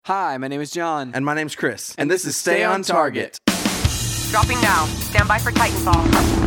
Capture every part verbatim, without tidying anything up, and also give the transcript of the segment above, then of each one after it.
Hi, my name is John. And my name's Chris. And, and this, this is Stay on Target. Dropping now. Stand by for Titanfall.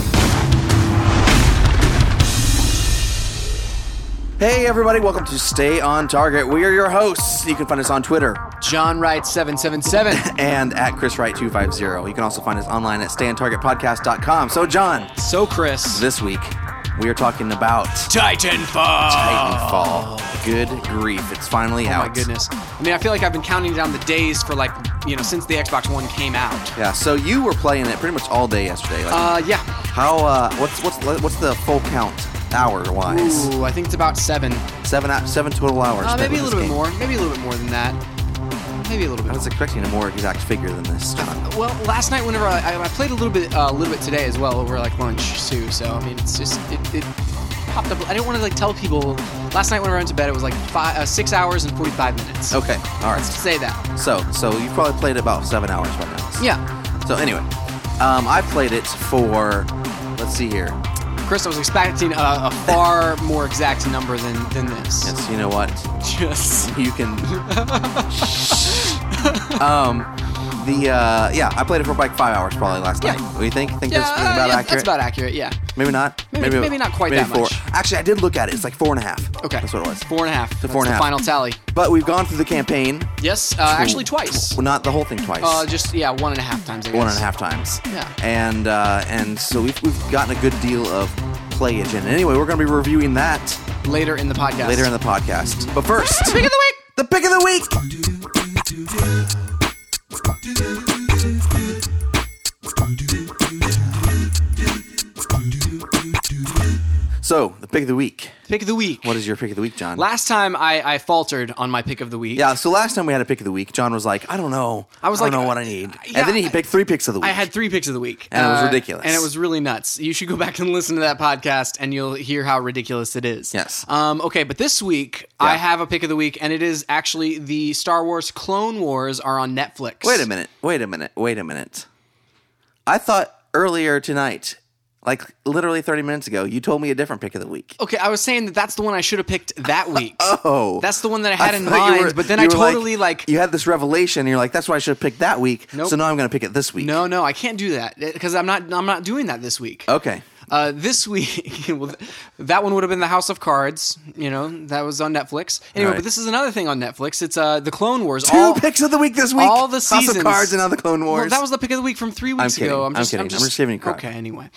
Hey everybody, welcome to Stay on Target. We are your hosts. You can find us on Twitter. John Wright seven seven seven. And at Chris Wright two fifty. You can also find us online at stay on target podcast dot com. So John. So Chris. This week, we are talking about... Titanfall. Titanfall. Good grief. It's finally oh out. Oh my goodness. I mean, I feel like I've been counting down the days for like, you know, since the Xbox One came out. Yeah, so you were playing it pretty much all day yesterday. Like, uh, yeah. How, uh, what's, what's, what's the full count? Hour-wise. Ooh, I think it's about seven. Seven seven total hours. Uh, maybe a little bit game. more. Maybe a little bit more than that. Maybe a little bit I was more. expecting a more exact figure than this, John. Uh, well, last night, whenever I, I played a little bit uh, a little bit today as well, over like lunch, too. So, I mean, it's just, it, it popped up. I didn't want to like tell people. Last night, whenever I went to bed, it was like five, uh, six hours and forty-five minutes. Okay, all right. Let's say that. So, so you probably played about seven hours by now. Yeah. So, anyway, um, I played it for, let's see here. Chris, I was expecting a, a far more exact number than, than this. Yes, you know what? Just. You can... um, the, uh, yeah, I played it for like five hours probably last yeah. night. What do you think? Think yeah, that's uh, about yeah, accurate? That's about accurate, yeah. Maybe not? Maybe, maybe, maybe not quite maybe that four. much. Actually, I did look at it. It's like four and a half. Okay. That's what it was. Four and a half. The That's four and a the half. final tally. But we've gone through the campaign. Yes, uh, actually twice. Well, not the whole thing twice. Uh, just, yeah, one and a half times, I guess. One and a half times. Yeah. And, uh, and so we've, we've gotten a good deal of playage. And anyway, we're going to be reviewing that later in the podcast. Later in the podcast. But first, the pick of the week. The pick of the week. So, the pick of the week. Pick of the week. What is your pick of the week, John? Last time I, I faltered on my pick of the week. Yeah, so last time we had a pick of the week, John was like, I don't know. I was I like, don't know what I need. Yeah, and then he picked three picks of the week. I had three picks of the week. And it was uh, ridiculous. And it was really nuts. You should go back and listen to that podcast and you'll hear how ridiculous it is. Yes. Um, okay, but this week Yeah. I have a pick of the week and it is actually the Star Wars Clone Wars are on Netflix. Wait a minute. Wait a minute. Wait a minute. I thought earlier tonight, like literally thirty minutes ago, you told me a different pick of the week. Okay, I was saying that that's the one I should have picked that week. Oh. That's the one that I had I in thought you mind, were- but then you I were totally like, You had this revelation, and you're like, that's why I should have picked that week, Nope. so now I'm going to pick it this week. no, no, I can't do that because I'm not I'm not doing that this week. Okay. Uh, this week, well, that one would have been the House of Cards. You know, that was on Netflix. Anyway, Right. but this is another thing on Netflix. It's uh, the Clone Wars. Two all, picks of the week this week. all the House seasons. of Cards and now the Clone Wars. Well, that was the pick of the week from three weeks I'm kidding. ago. I'm kidding. I'm just giving you crap. Okay, anyway.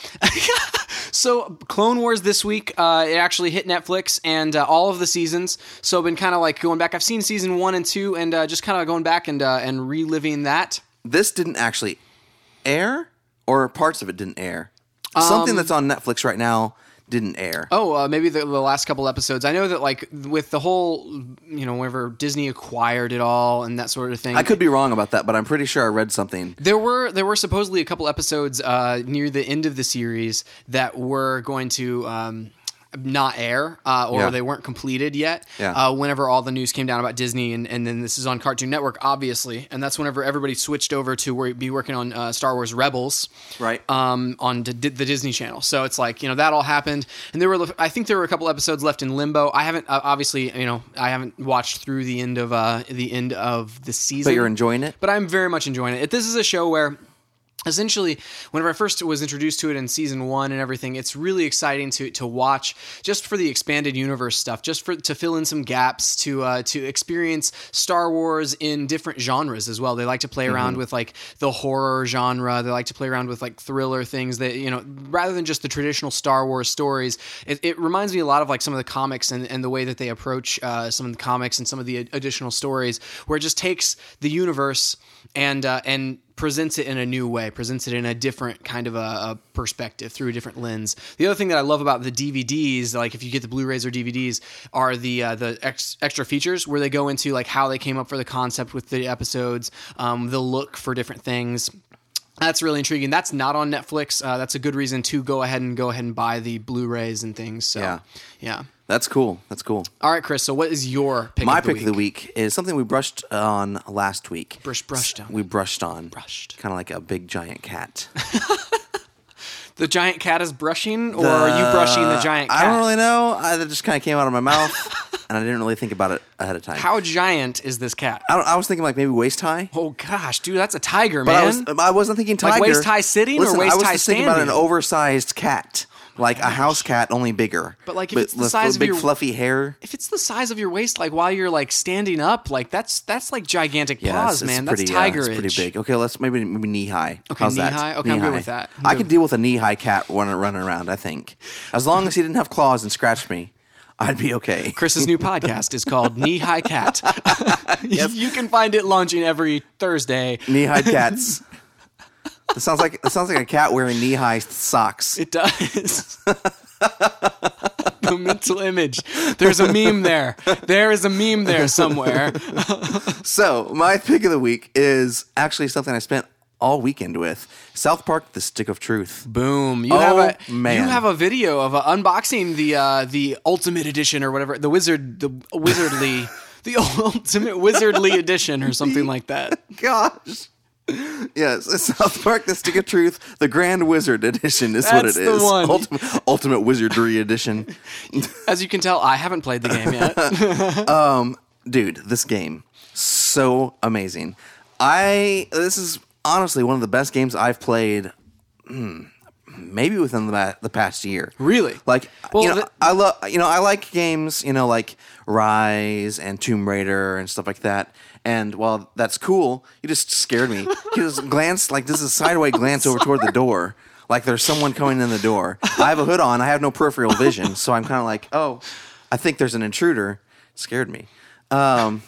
So, Clone Wars this week, uh, it actually hit Netflix and uh, all of the seasons. So, I've been kind of like going back. I've seen season one and two, and uh, just kind of going back and uh, and reliving that. This didn't actually air, or parts of it didn't air. Something that's on Netflix right now didn't air. Oh, uh, maybe the, the last couple episodes. I know that, like, with the whole, you know, whenever Disney acquired it all and that sort of thing. I could be wrong about that, but I'm pretty sure I read something. There were there were supposedly a couple episodes uh, near the end of the series that were going to um, not air uh, or Yeah. they weren't completed yet. Yeah. Uh, whenever all the news came down about Disney, and, and then this is on Cartoon Network, obviously, and that's whenever everybody switched over to wor- be working on uh, Star Wars Rebels, Right. Um, on d- the Disney Channel. So it's like, you know, that all happened, and there were I think there were a couple episodes left in limbo. I haven't uh, obviously, you know, I haven't watched through the end of uh, the end of the season. But you're enjoying it? But I'm very much enjoying it. This is a show where, essentially, whenever I first was introduced to it in season one and everything, it's really exciting to to watch just for the expanded universe stuff, just for to fill in some gaps, to uh, to experience Star Wars in different genres as well. They like to play around Mm-hmm. with like the horror genre. They like to play around with like thriller things that, you know, rather than just the traditional Star Wars stories. It, it reminds me a lot of like some of the comics and, and the way that they approach uh, some of the comics and some of the additional stories, where it just takes the universe and uh, and presents it in a new way, presents it in a different kind of a, a perspective through a different lens. The other thing that I love about the D V Ds, like if you get the Blu-rays or D V Ds, are the uh, the ex- extra features where they go into like how they came up for the concept with the episodes, um, the look for different things. That's really intriguing. That's not on Netflix. Uh, that's a good reason to go ahead and go ahead and buy the Blu-rays and things. So, Yeah. yeah. That's cool. That's cool. All right, Chris. So, what is your pick My of the pick week? of the week is something we brushed on last week. Brush, brushed on. We brushed on. Brushed. Kind of like a big giant cat. The giant cat is brushing, or are you brushing the giant cat? I don't really know. I, that just kind of came out of my mouth. and I didn't really think about it ahead of time. How giant is this cat? I, don't, I was thinking like maybe waist high. Oh gosh, dude, that's a tiger, But man. I, was, I wasn't thinking tiger. Like waist high sitting Listen, or waist I was high just thinking about an standing? oversized cat, like a house cat, only bigger. But, like, if with, it's the with size of big your- fluffy hair. If it's the size of your waist, like while you're like standing up, like that's that's like gigantic Yeah, paws, it's, it's man. pretty, that's uh, tigerage. it's pretty big. Okay, let's maybe maybe knee high. Okay, How's knee that? high? Okay, I'm good with that. I'm I good. could deal with a knee high cat running running around. I think, as long as he didn't have claws and scratched me, I'd be okay. Chris's new podcast is called Knee High Cat. You can find it launching every Thursday. Knee high cats. It sounds like it sounds like a cat wearing knee high socks. It does. The mental image. There's a meme there. There is a meme there somewhere. So my pick of the week is actually something I spent all weekend with. South Park: The Stick of Truth. Boom! You Oh, have a man. you have a video of uh, unboxing the uh, the Ultimate Edition or whatever, the wizard, the wizardly, the Ultimate Wizardly Edition or something like that. Gosh. Yes, it's South Park: The Stick of Truth, the Grand Wizard Edition is what That's it the is. one. Ultimate, Ultimate Wizardry Edition. As you can tell, I haven't played the game yet. Dude, this game, so amazing. I this is honestly one of the best games I've played hmm, maybe within the, the past year. Really? Like, Well, you know, the- I love, you know, I like games, you know, like Rise and Tomb Raider and stuff like that. And while that's cool, you just scared me. You just glanced, like, this is a sideways glance over toward the door. Like there's someone coming in the door. I have a hood on. I have no peripheral vision. So I'm kind of like, oh, I think there's an intruder. It scared me. Um,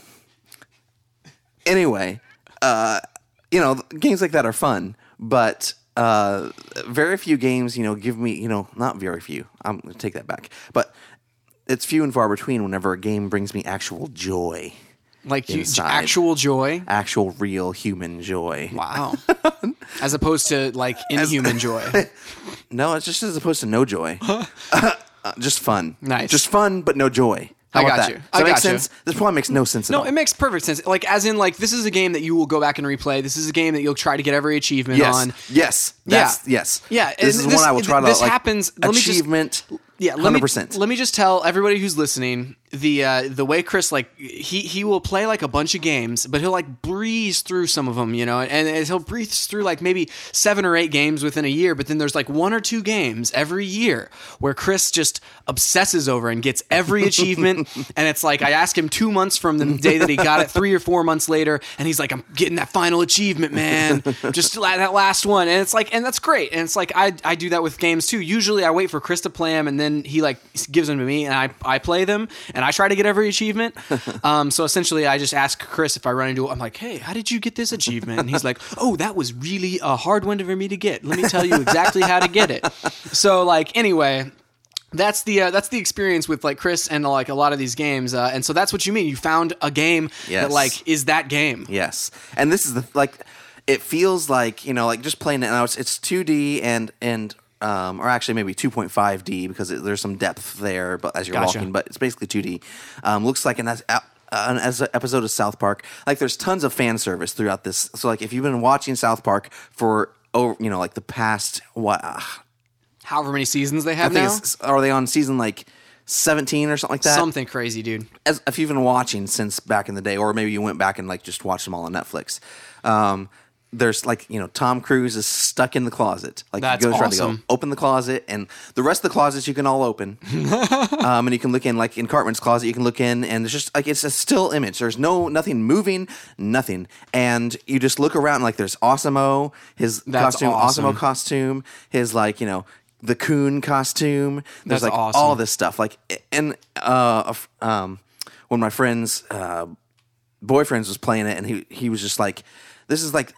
anyway, uh, you know, games like that are fun, but uh, very few games, you know, give me, you know, not very few. I'm going to take that back. But it's few and far between whenever a game brings me actual joy. Like you, Inside. actual joy. Actual, real human joy. Wow. As opposed to like inhuman joy. No, it's just as opposed to no joy. uh, just fun. Nice. Just fun, but no joy. How I about got that? you. Does I that make got you. sense? This probably makes no sense at No, all. it makes perfect sense. Like, as in, like, this is a game that you will go back and replay. This is a game that you'll try to get every achievement yes. on. Yes. That's, Yeah. Yes. Yeah, This and is this- one I will try to this like, happens- let me just- achievement. Yeah, let hundred me percent. let me just tell everybody who's listening the uh, the way Chris like he he will play like a bunch of games, but he'll like breeze through some of them, you know, and, and he'll breeze through like maybe seven or eight games within a year. But then there's like one or two games every year where Chris just obsesses over and gets every achievement. And it's like I ask him two months from the day that he got it, three or four months later, and he's like, "I'm getting that final achievement, man, just that last one." And it's like, and that's great. And it's like I I do that with games too. Usually I wait for Chris to play them, and then he like gives them to me, and I I play them, and I try to get every achievement. Um, so essentially, I just ask Chris if I run into, I'm like, "Hey, how did you get this achievement?" And he's like, "Oh, that was really a hard one for me to get. Let me tell you exactly how to get it." So like anyway. That's the uh, that's the experience with like Chris and like a lot of these games, uh, and so that's what you mean. You found a game Yes. that like is that game. Yes. And this is the like it feels like, you know, like just playing it now it's it's two D and and um or actually maybe two point five D because it, there's some depth there but as you're Gotcha. walking, but it's basically two D. Um looks like an as uh, an as an episode of South Park. Like there's tons of fan service throughout this. So like if you've been watching South Park for oh, you know, like the past what uh, However many seasons they I have think now, it's, are they on season like seventeen or something like that? something crazy, dude. As, if you've been watching since back in the day, or maybe you went back and like just watched them all on Netflix, um, there's like, you know, Tom Cruise is stuck in the closet. Like That's you go try to awesome. go open the closet, and the rest of the closets you can all open, um, and you can look in like in Cartman's closet. You can look in, and it's just like it's a still image. There's no nothing moving, nothing, and you just look around. Like there's Osimo, his That's costume, awesome. Osimo costume, his like you know. The Coon costume. There's That's like awesome. all this stuff. Like and uh, a f- um, one of my friends' uh, boyfriends was playing it, and he he was just like, "This is like,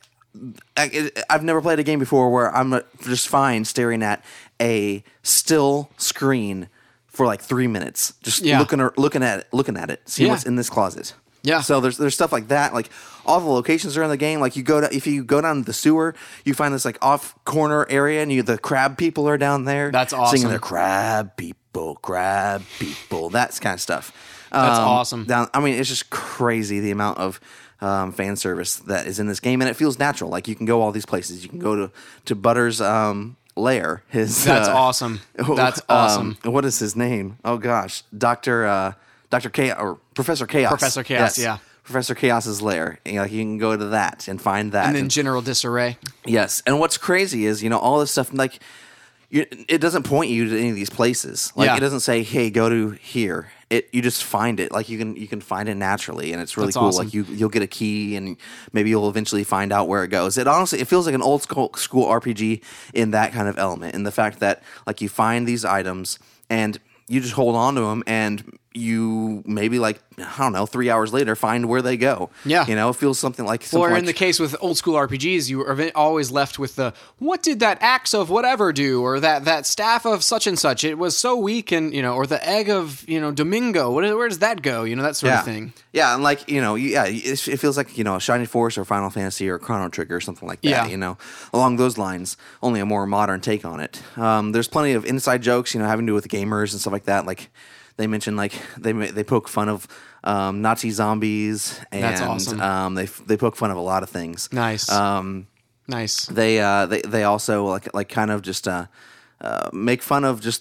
I, I've never played a game before where I'm uh, just fine staring at a still screen for like three minutes, just Yeah. looking or looking at it, looking at it, see Yeah. what's in this closet." Yeah. So there's there's stuff like that. Like all the locations are in the game. Like you go to if you go down the sewer, you find this like off corner area, and you the crab people are down there. That's awesome. Singing their crab people, crab people, that kind of stuff. That's Um, awesome. Down, I mean, it's just crazy the amount of um, fan service that is in this game, and it feels natural. Like you can go all these places. You can go to to Butters' um, lair. His That's uh, awesome. That's um, awesome. what is his name? Oh gosh, Doctor uh, Doctor Chaos or Professor Chaos. Professor Chaos, Yes. yeah. Professor Chaos's lair. You know, like you can go to that and find that. And then General Disarray. Yes, and what's crazy is you know all this stuff like you, it doesn't point you to any of these places. Like Yeah. it doesn't say, "Hey, go to here." It you just find it. Like you can you can find it naturally, and it's really That's cool. awesome. Like you you'll get a key, and maybe you'll eventually find out where it goes. It honestly it feels like an old school, school R P G in that kind of element, in the fact that like you find these items and you just hold on to them, and you maybe like I don't know three hours later find where they go. Yeah. you know, it feels something like something Or in like, the case with old school R P Gs, you are always left with the, what did that axe of whatever do? Or that, that staff of such and such, it was so weak, and, you know, or the egg of, you know, Domingo, what, where does that go? You know, that sort yeah. of thing. Yeah, and like, you know, you- yeah, it, it feels like, you know, Shining Force or Final Fantasy or Chrono Trigger or something like that, Yeah. you know, along those lines, only a more modern take on it. Um, there's plenty of inside jokes, you know, having to do with gamers and stuff like that. Like, they mention, like, they ma- they poke fun of um, Nazi zombies, and That's awesome. um, they they poke fun of a lot of things. Nice. Um, nice. they uh, they they also like like kind of just uh, uh, make fun of just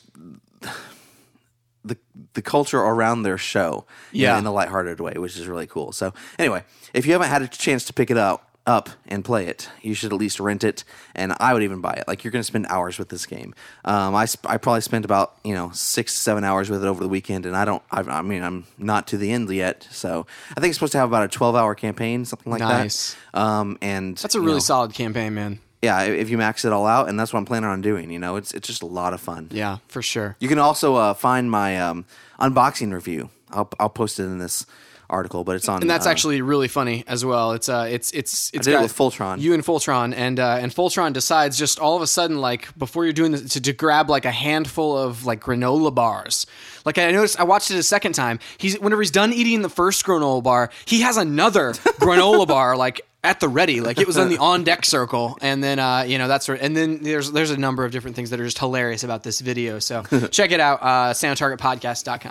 the the culture around their show, you know, Yeah. in a lighthearted way, which is really cool. So anyway, if you haven't had a chance to pick it up up and play it, you should at least rent it, and I would even buy it. Like you're going to spend hours with this game. Um, I sp- I probably spent about you know six seven hours with it over the weekend, and I don't I, I mean I'm not to the end yet, so I think it's supposed to have about a twelve hour campaign, something like Nice. that. Um, and That's a you really know, solid campaign, man. yeah, if you max it all out, and that's what I'm planning on doing. You know, it's it's just a lot of fun. Yeah, for sure. You can also uh, find my um, unboxing review. I'll I'll post it in this article, but it's on. And that's uh, actually really funny as well. It's uh, it's it's it's did it got with Fultron. You and Fultron, and uh, and Fultron decides just all of a sudden, like before you're doing this, to, to grab like a handful of like granola bars. Like I noticed, I watched it a second time. He's whenever he's done eating the first granola bar, he has another granola bar like at the ready, like it was on the on deck circle. And then uh, you know that's sort. And then there's there's a number of different things that are just hilarious about this video. So check it out, uh, sound target podcast dot com.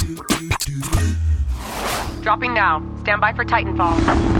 Dropping now. Stand by for Titanfall.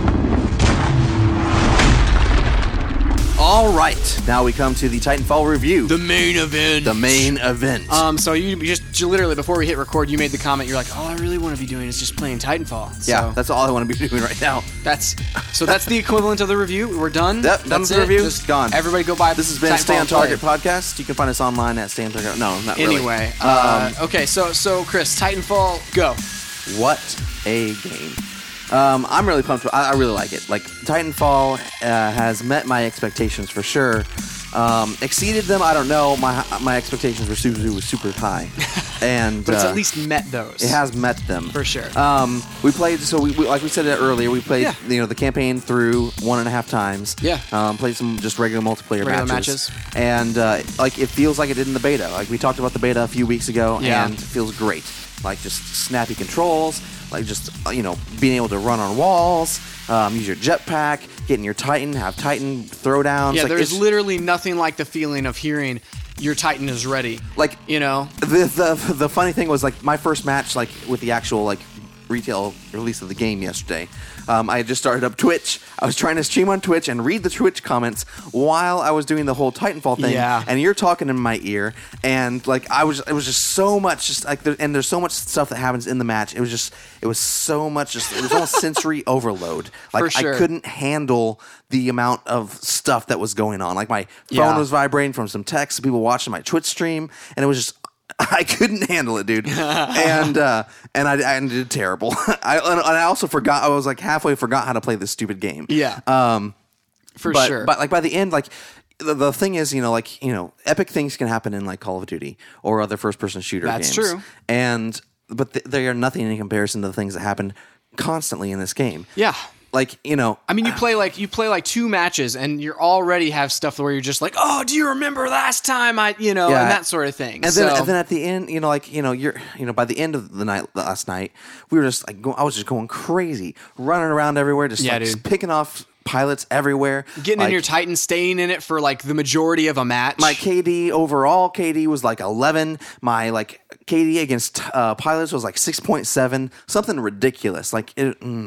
All right, now we come to the Titanfall review, The main event. the main event. Um, so you just you literally before we hit record, you made the comment. You're like, all I really want to be doing is just playing Titanfall. So yeah, that's all I want to be doing right now. that's so that's the equivalent of the review. We're done. Yep, That's done with the it. review. Just Gone. Everybody go buy. This has been Titanfall Stay on and Target play. podcast. You can find us online at Stay on Target. No, not really. Anyway, uh, okay, so so Chris, Titanfall, go. What a game. Um, I'm really pumped. I, I really like it. Like Titanfall uh, has met my expectations for sure. Um, exceeded them. I don't know. My my expectations were super super, super high, and But it's uh, at least met those. it has met them For sure. Um, we played. So we, we like we said it earlier. We played Yeah. you know the campaign through one and a half times. Yeah. Um, played some just regular multiplayer Regular matches. matches. And uh, like it feels like it did in the beta. Like we talked about the beta a few weeks ago, Yeah. and it feels great. Like just snappy controls. Like just uh, you know being able to run on walls, um, use your jetpack, get in your Titan, have Titan throwdowns. yeah, like, there's it's- literally nothing like the feeling of hearing your Titan is ready. Like You know, the the the funny thing was like my first match like with the actual like retail release of the game yesterday. Um, I had just started up Twitch. I was trying to stream on Twitch and read the Twitch comments while I was doing the whole Titanfall thing. Yeah. And you're talking in my ear, and like I was, it was just so much, just like, there, and there's so much stuff that happens in the match. It was just, it was so much, just it was almost sensory overload. Like For sure. I couldn't handle the amount of stuff that was going on. Like my phone Yeah. was vibrating from some texts, people watching my Twitch stream, and it was just. I couldn't handle it, dude, and uh, and I, I did terrible. I and I also forgot. I was like halfway forgot how to play this stupid game. yeah, Um, for but sure. but like by the end, like the, the thing is, you know, like you know, epic things can happen in like Call of Duty or other first-person shooter That's games. true. And but th- they are nothing in comparison to the things that happen constantly in this game. yeah. Like you know, I mean, you play like you play like two matches, and you already have stuff where you're just like, "Oh, do you remember last time I, you know," Yeah. and that sort of thing. And so, then, and then at the end, you know, like you know, you're, you know, by the end of the night last night, we were just like, go, I was just going crazy, running around everywhere, just Yeah, like dude. just picking off pilots everywhere, getting like, in your Titan, staying in it for like the majority of a match. My K D overall, K D was like eleven. My like K D against uh, pilots was like six point seven, something ridiculous. Like it. Mm.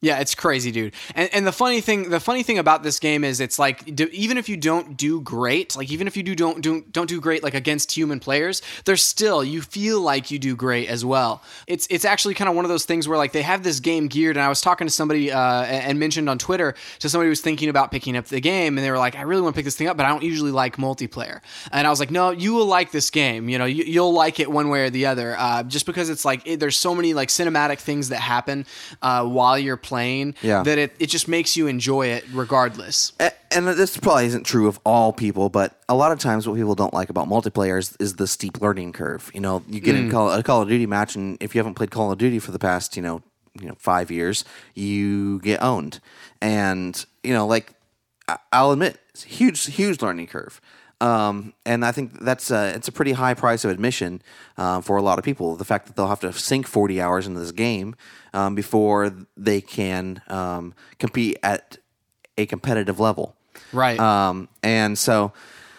Yeah, it's crazy, dude. And and the funny thing, the funny thing about this game is, it's like do, even if you don't do great, like even if you do don't do don't do great like against human players, there's still you feel like you do great as well. It's it's actually kind of one of those things where like they have this game geared, and I was talking to somebody uh, and mentioned on Twitter to somebody who was thinking about picking up the game, and they were like, I really want to pick this thing up, but I don't usually like multiplayer. And I was like, no, you will like this game. You know, you, you'll like it one way or the other, uh, just because it's like it, there's so many like cinematic things that happen uh, while you're playing. Playing, yeah. that it, it just makes you enjoy it regardless. And, and this probably isn't true of all people, but a lot of times what people don't like about multiplayer is, is the steep learning curve. You know, you get mm. in Call, a Call of Duty match, and if you haven't played Call of Duty for the past, you know, you know, five years, you get owned. And, you know, like, I'll admit, it's a huge, huge learning curve. Um, and I think that's a, it's a pretty high price of admission uh, for a lot of people. The fact that they'll have to sink forty hours into this game um, before they can um, compete at a competitive level. Right. Um, and so,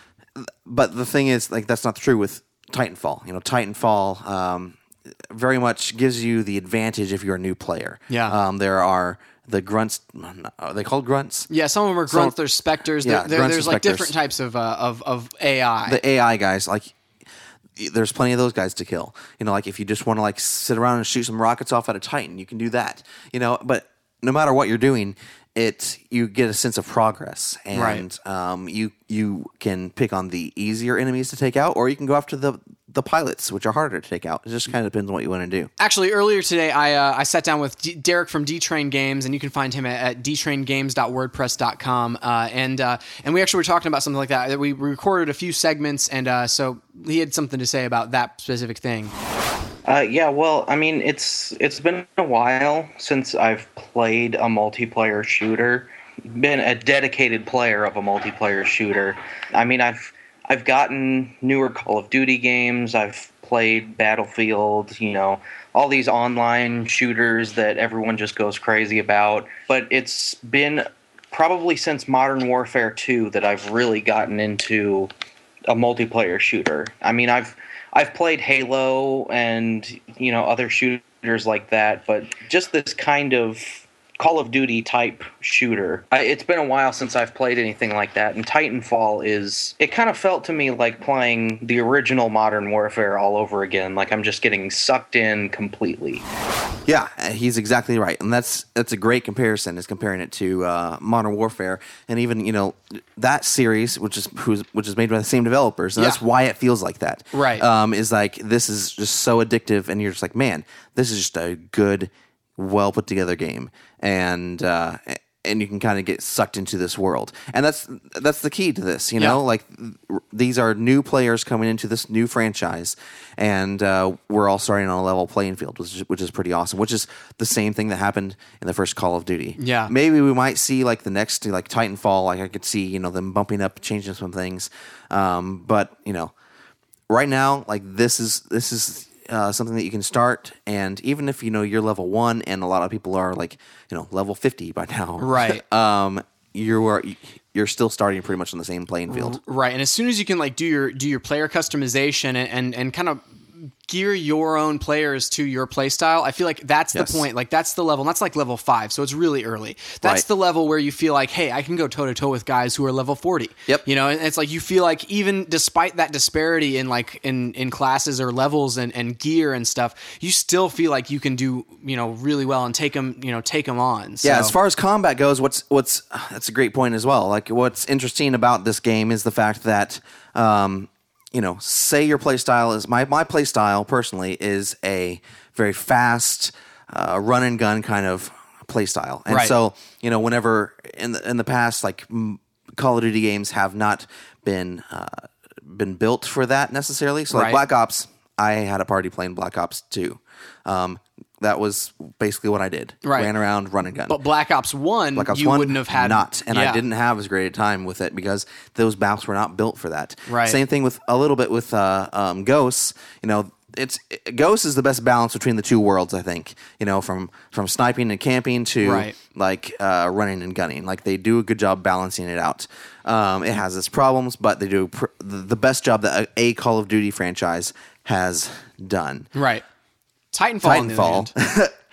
but the thing is, like, that's not true with Titanfall. You know, Titanfall um, very much gives you the advantage if you're a new player. Yeah. Um, there are... The grunts, are they called grunts? Yeah, some of them are grunts. There's specters. Yeah, there, grunts there's and like specters. different types of uh, of of A I. The A I guys, like, there's plenty of those guys to kill. You know, like if you just want to like sit around and shoot some rockets off at a Titan, you can do that. You know, but no matter what you're doing, it you get a sense of progress, and right. um, you you can pick on the easier enemies to take out, or you can go after the the pilots, which are harder to take out. It just kind of depends on what you want to do. Actually, earlier today, I uh, I sat down with D- Derek from D-Train Games, and you can find him at, at d train games dot wordpress dot com. Uh, and uh, and we actually were talking about something like that. We recorded a few segments, and uh, so he had something to say about that specific thing. Uh, yeah, well, I mean, it's it's been a while since I've played a multiplayer shooter, been a dedicated player of a multiplayer shooter. I mean, I've I've gotten newer Call of Duty games. I've played Battlefield, you know, all these online shooters that everyone just goes crazy about. But it's been probably since Modern Warfare two that I've really gotten into a multiplayer shooter. I mean, I've I've played Halo and, you know, other shooters like that, but just this kind of Call of Duty type shooter. I, it's been a while since I've played anything like that, and Titanfall is, it kind of felt to me like playing the original Modern Warfare all over again, like I'm just getting sucked in completely. Yeah, he's exactly right, and that's that's a great comparison, is comparing it to uh, Modern Warfare, and even, you know, that series, which is who's, which is made by the same developers, and yeah. that's why it feels like that. Right. Um, is like, this is just so addictive, and you're just like, man, this is just a good, well put together game, and uh, and you can kind of get sucked into this world, and that's that's the key to this. You know, yeah. like r- these are new players coming into this new franchise, and uh, we're all starting on a level playing field, which is, which is pretty awesome. Which is the same thing that happened in the first Call of Duty. Yeah, maybe we might see like the next, like Titanfall. Like I could see, you know, them bumping up, changing some things, um, but you know, right now, like this is this is. Uh, something that you can start, and even if you know you're level one, and a lot of people are like, you know, level fifty by now, right? um, you are you're still starting pretty much on the same playing field, right? And as soon as you can like do your do your player customization and and, and kind of gear your own players to your play style, I feel like that's yes. the point. Like that's the level. And that's like level five, so it's really early. That's right. the level where you feel like, hey, I can go toe to toe with guys who are level forty. Yep. You know, and it's like you feel like even despite that disparity in like in, in classes or levels and, and gear and stuff, you still feel like you can do, you know, really well and take them, you know, take them on. So. Yeah. As far as combat goes, what's what's that's a great point as well. Like what's interesting about this game is the fact that. Um, You know, say your play style is my my play style personally is a very fast uh, run and gun kind of play style, and right. so you know, whenever in the in the past, like m- Call of Duty games have not been uh, been built for that necessarily. So like right. Black Ops, I had a party playing Black Ops two. Um, that was basically what I did. Right. Ran around, run and gun. But Black Ops one, Black Ops you one, wouldn't have had not, and yeah. I didn't have as great a time with it because those maps were not built for that. Right. Same thing with a little bit with uh, um, Ghosts. You know, it's it, Ghosts is the best balance between the two worlds. I think. You know, from from sniping and camping to right. like uh, running and gunning. Like they do a good job balancing it out. Um, it has its problems, but they do pr- the best job that a, a Call of Duty franchise has done. Right. Titanfall. Titanfall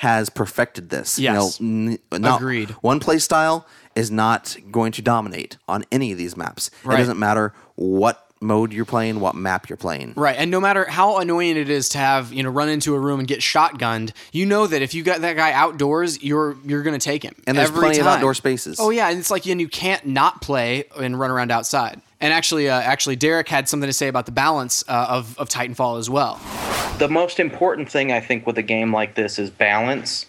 has perfected this. Yes. You know, n- not, Agreed. One play style is not going to dominate on any of these maps. Right. It doesn't matter what mode you're playing, what map you're playing. Right, and no matter how annoying it is to have, you know, run into a room and get shotgunned, you know that if you got that guy outdoors, you're you're going to take him. And there's every plenty time. of outdoor spaces. Oh yeah, and it's like, and you can't not play and run around outside. And actually, uh, actually, Derek had something to say about the balance uh, of of Titanfall as well. The most important thing, I think, with a game like this is balance.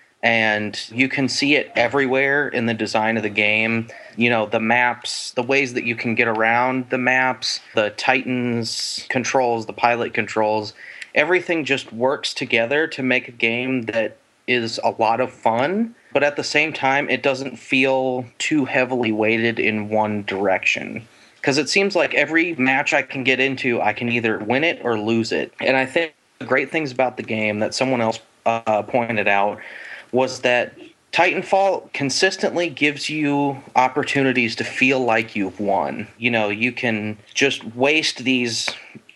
And you can see it everywhere in the design of the game. You know, the maps, the ways that you can get around the maps, the Titans controls, the pilot controls, everything just works together to make a game that is a lot of fun. But at the same time, it doesn't feel too heavily weighted in one direction. Because it seems like every match I can get into, I can either win it or lose it. And I think the great things about the game that someone else uh, pointed out was that Titanfall consistently gives you opportunities to feel like you've won. You know, you can just waste these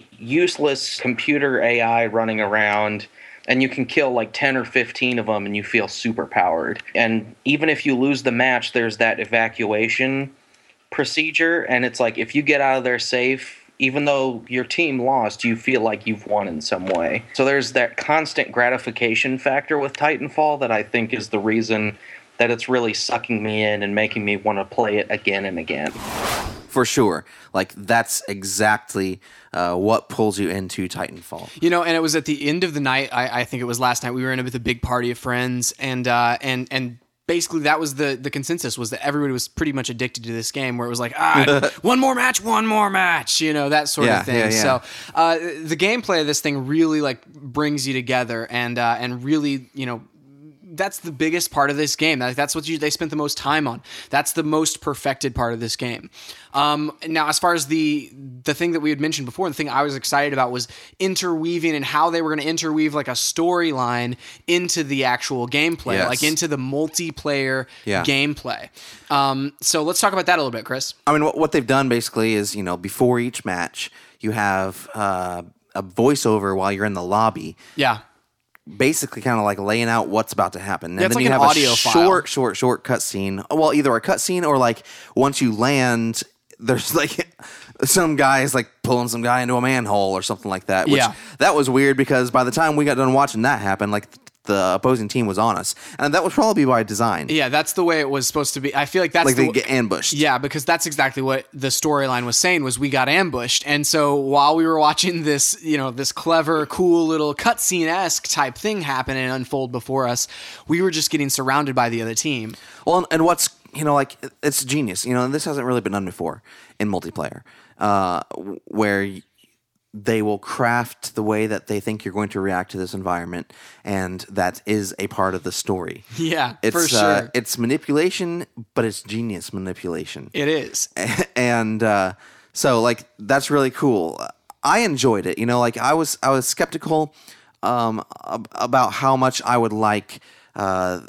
useless computer A I running around, and you can kill like ten or fifteen of them and you feel super powered. And even if you lose the match, there's that evacuation procedure, and it's like if you get out of there safe, even though your team lost, you feel like you've won in some way. So there's that constant gratification factor with Titanfall that I think is the reason that it's really sucking me in and making me want to play it again and again. For sure. Like, that's exactly uh, what pulls you into Titanfall. You know, and it was at the end of the night, I, I think it was last night, we were in with a big party of friends, and uh, and and basically that was the the consensus, was that everybody was pretty much addicted to this game, where it was like, ah, one more match, one more match, you know, that sort Yeah, of thing. yeah, yeah. So uh, the gameplay of this thing really like brings you together, and uh, and really, you know, that's the biggest part of this game. Like, that's what you, they spent the most time on. That's the most perfected part of this game. Um, now, as far as the the thing that we had mentioned before, the thing I was excited about was interweaving and how they were going to interweave like a storyline into the actual gameplay, Yes. like into the multiplayer Yeah. gameplay. Um, so let's talk about that a little bit, Chris. I mean, what, what they've done basically is, you know, before each match, you have uh, a voiceover while you're in the lobby, Yeah. basically kind of like laying out what's about to happen. And Yeah, it's then like you an have audio a file. short, short, short cutscene. Well, either a cutscene or like once you land, there's like some guy is like pulling some guy into a manhole or something like that. Which, Yeah. that was weird because by the time we got done watching that happen, like the opposing team was on us, and that would probably be by design. Yeah, that's the way it was supposed to be. I feel like that's Like the they w- get ambushed. Yeah, because that's exactly what the storyline was saying, was we got ambushed. And so while we were watching this, you know, this clever, cool little cutscene-esque type thing happen and unfold before us, we were just getting surrounded by the other team. Well, and, and what's, you know, like, it's genius. You know, and this hasn't really been done before in multiplayer, uh, where y- they will craft the way that they think you're going to react to this environment, and that is a part of the story. Yeah, It's, for sure. uh, it's manipulation, but it's genius manipulation. It is. and uh, so, like, that's really cool. I enjoyed it. You know, like, I was I was skeptical um, ab- about how much I would like. Uh,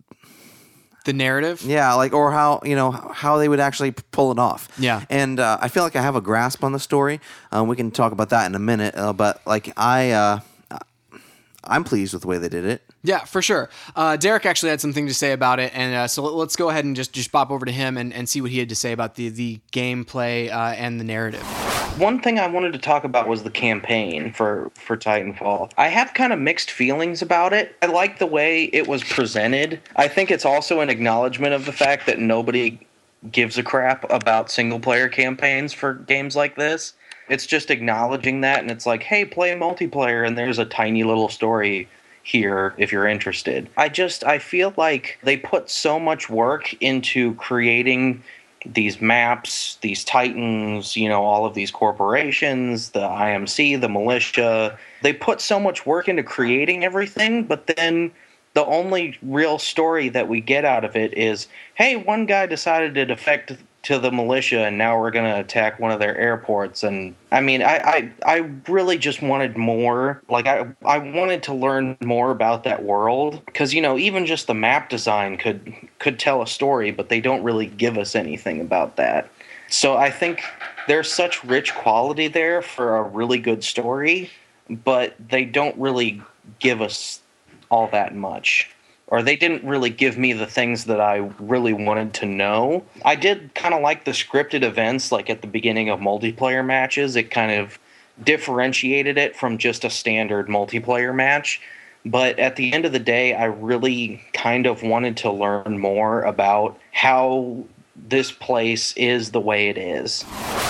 The narrative. Yeah, like, or how, you know, how they would actually pull it off. Yeah. And uh, I feel like I have a grasp on the story. Um, we can talk about that in a minute. Uh, but like, I, uh, I'm pleased with the way they did it. Yeah, for sure. Uh, Derek actually had something to say about it, and uh, so let- let's go ahead and just, just bop over to him and, and see what he had to say about the, the gameplay uh, and the narrative. One thing I wanted to talk about was the campaign for, for Titanfall. I have kind of mixed feelings about it. I like the way it was presented. I think it's also an acknowledgement of the fact that nobody gives a crap about single-player campaigns for games like this. It's just acknowledging that, and it's like, hey, play multiplayer, and there's a tiny little story here if you're interested. I just, I feel like they put so much work into creating these maps, these titans, you know, all of these corporations, the I M C, the militia. They put so much work into creating everything, but then the only real story that we get out of it is, hey, one guy decided to defect to the militia and now we're going to attack one of their airports. And I mean, I, I, I really just wanted more. Like, I, I wanted to learn more about that world, because, you know, even just the map design could could tell a story, but they don't really give us anything about that. So I think there's such rich quality there for a really good story, but they don't really give us all that much. Or they didn't really give me the things that I really wanted to know. I did kind of like the scripted events, like at the beginning of multiplayer matches. It kind of differentiated it from just a standard multiplayer match. But at the end of the day, I really kind of wanted to learn more about how this place is the way it is.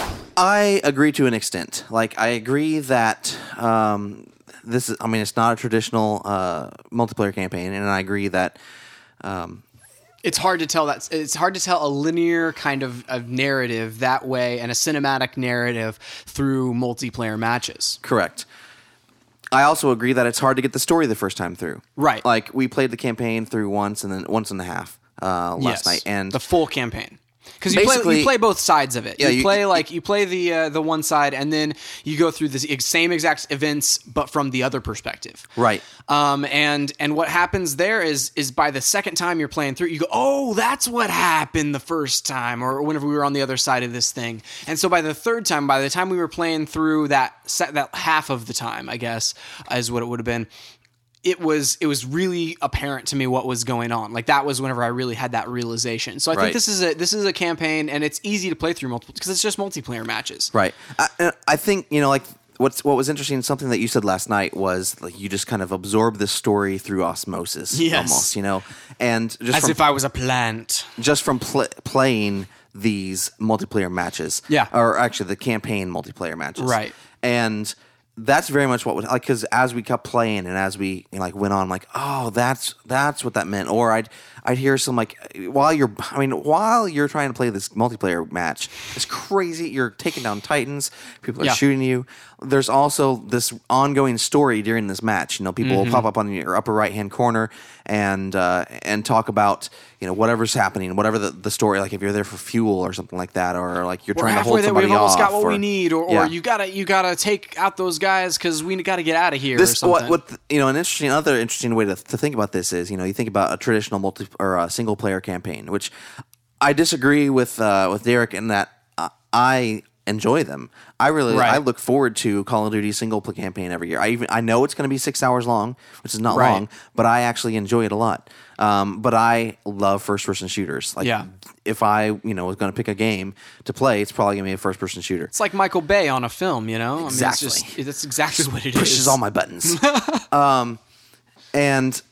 I agree to an extent. Like, I agree that um, this is, I mean, it's not a traditional uh, multiplayer campaign, and I agree that um, it's hard to tell that it's hard to tell a linear kind of, of narrative that way and a cinematic narrative through multiplayer matches. Correct. I also agree that it's hard to get the story the first time through. Right. Like, we played the campaign through once and then once and a half uh, last yes, night, and the full campaign. Because you play, you play both sides of it. Yeah, you, you play you, like you play the uh, the one side, and then you go through the same exact events, but from the other perspective. Right. Um. And and what happens there is is by the second time you're playing through, you go, oh, that's what happened the first time, or whenever we were on the other side of this thing. And so by the third time, by the time we were playing through that set, that half of the time, I guess, is what it would have been. It was it was really apparent to me what was going on. Like, that was whenever I really had that realization. So I right. think this is a this is a campaign, and it's easy to play through multiple because it's just multiplayer matches. Right. I, I think, you know, like what's what was interesting, something that you said last night was like you just kind of absorb this story through osmosis, yes. almost, you know, and just as from, if I was a plant, just from pl- playing these multiplayer matches, yeah, or actually the campaign multiplayer matches, right, and. That's very much what was like, because as we kept playing and as we you know, like went on, I'm like, oh, that's that's what that meant. Or I'd I'd hear some like while you're I mean while you're trying to play this multiplayer match, it's crazy. You're taking down Titans. People are yeah. shooting you. There's also this ongoing story during this match. You know, people mm-hmm. will pop up on your upper right hand corner and uh, and talk about you know whatever's happening, whatever the, the story. Like if you're there for fuel or something like that, or like you're We're trying to hold there, somebody we've almost off, got what or, we need, or, yeah. or you gotta you gotta take out those guys because we gotta get out of here. This or something. what, what you know an interesting other interesting way to, to think about this is you know you think about a traditional multi or a single player campaign, which I disagree with uh, with Derek in that uh, I enjoy them. I really right. I look forward to Call of Duty single player campaign every year. I even I know it's going to be six hours long, which is not right. long, but I actually enjoy it a lot. Um, but I love first person shooters. Like yeah. if I you know was going to pick a game to play, it's probably going to be a first person shooter. It's like Michael Bay on a film, you know. Exactly. I mean, it's just, that's exactly what it Pushes is. all my buttons. um, and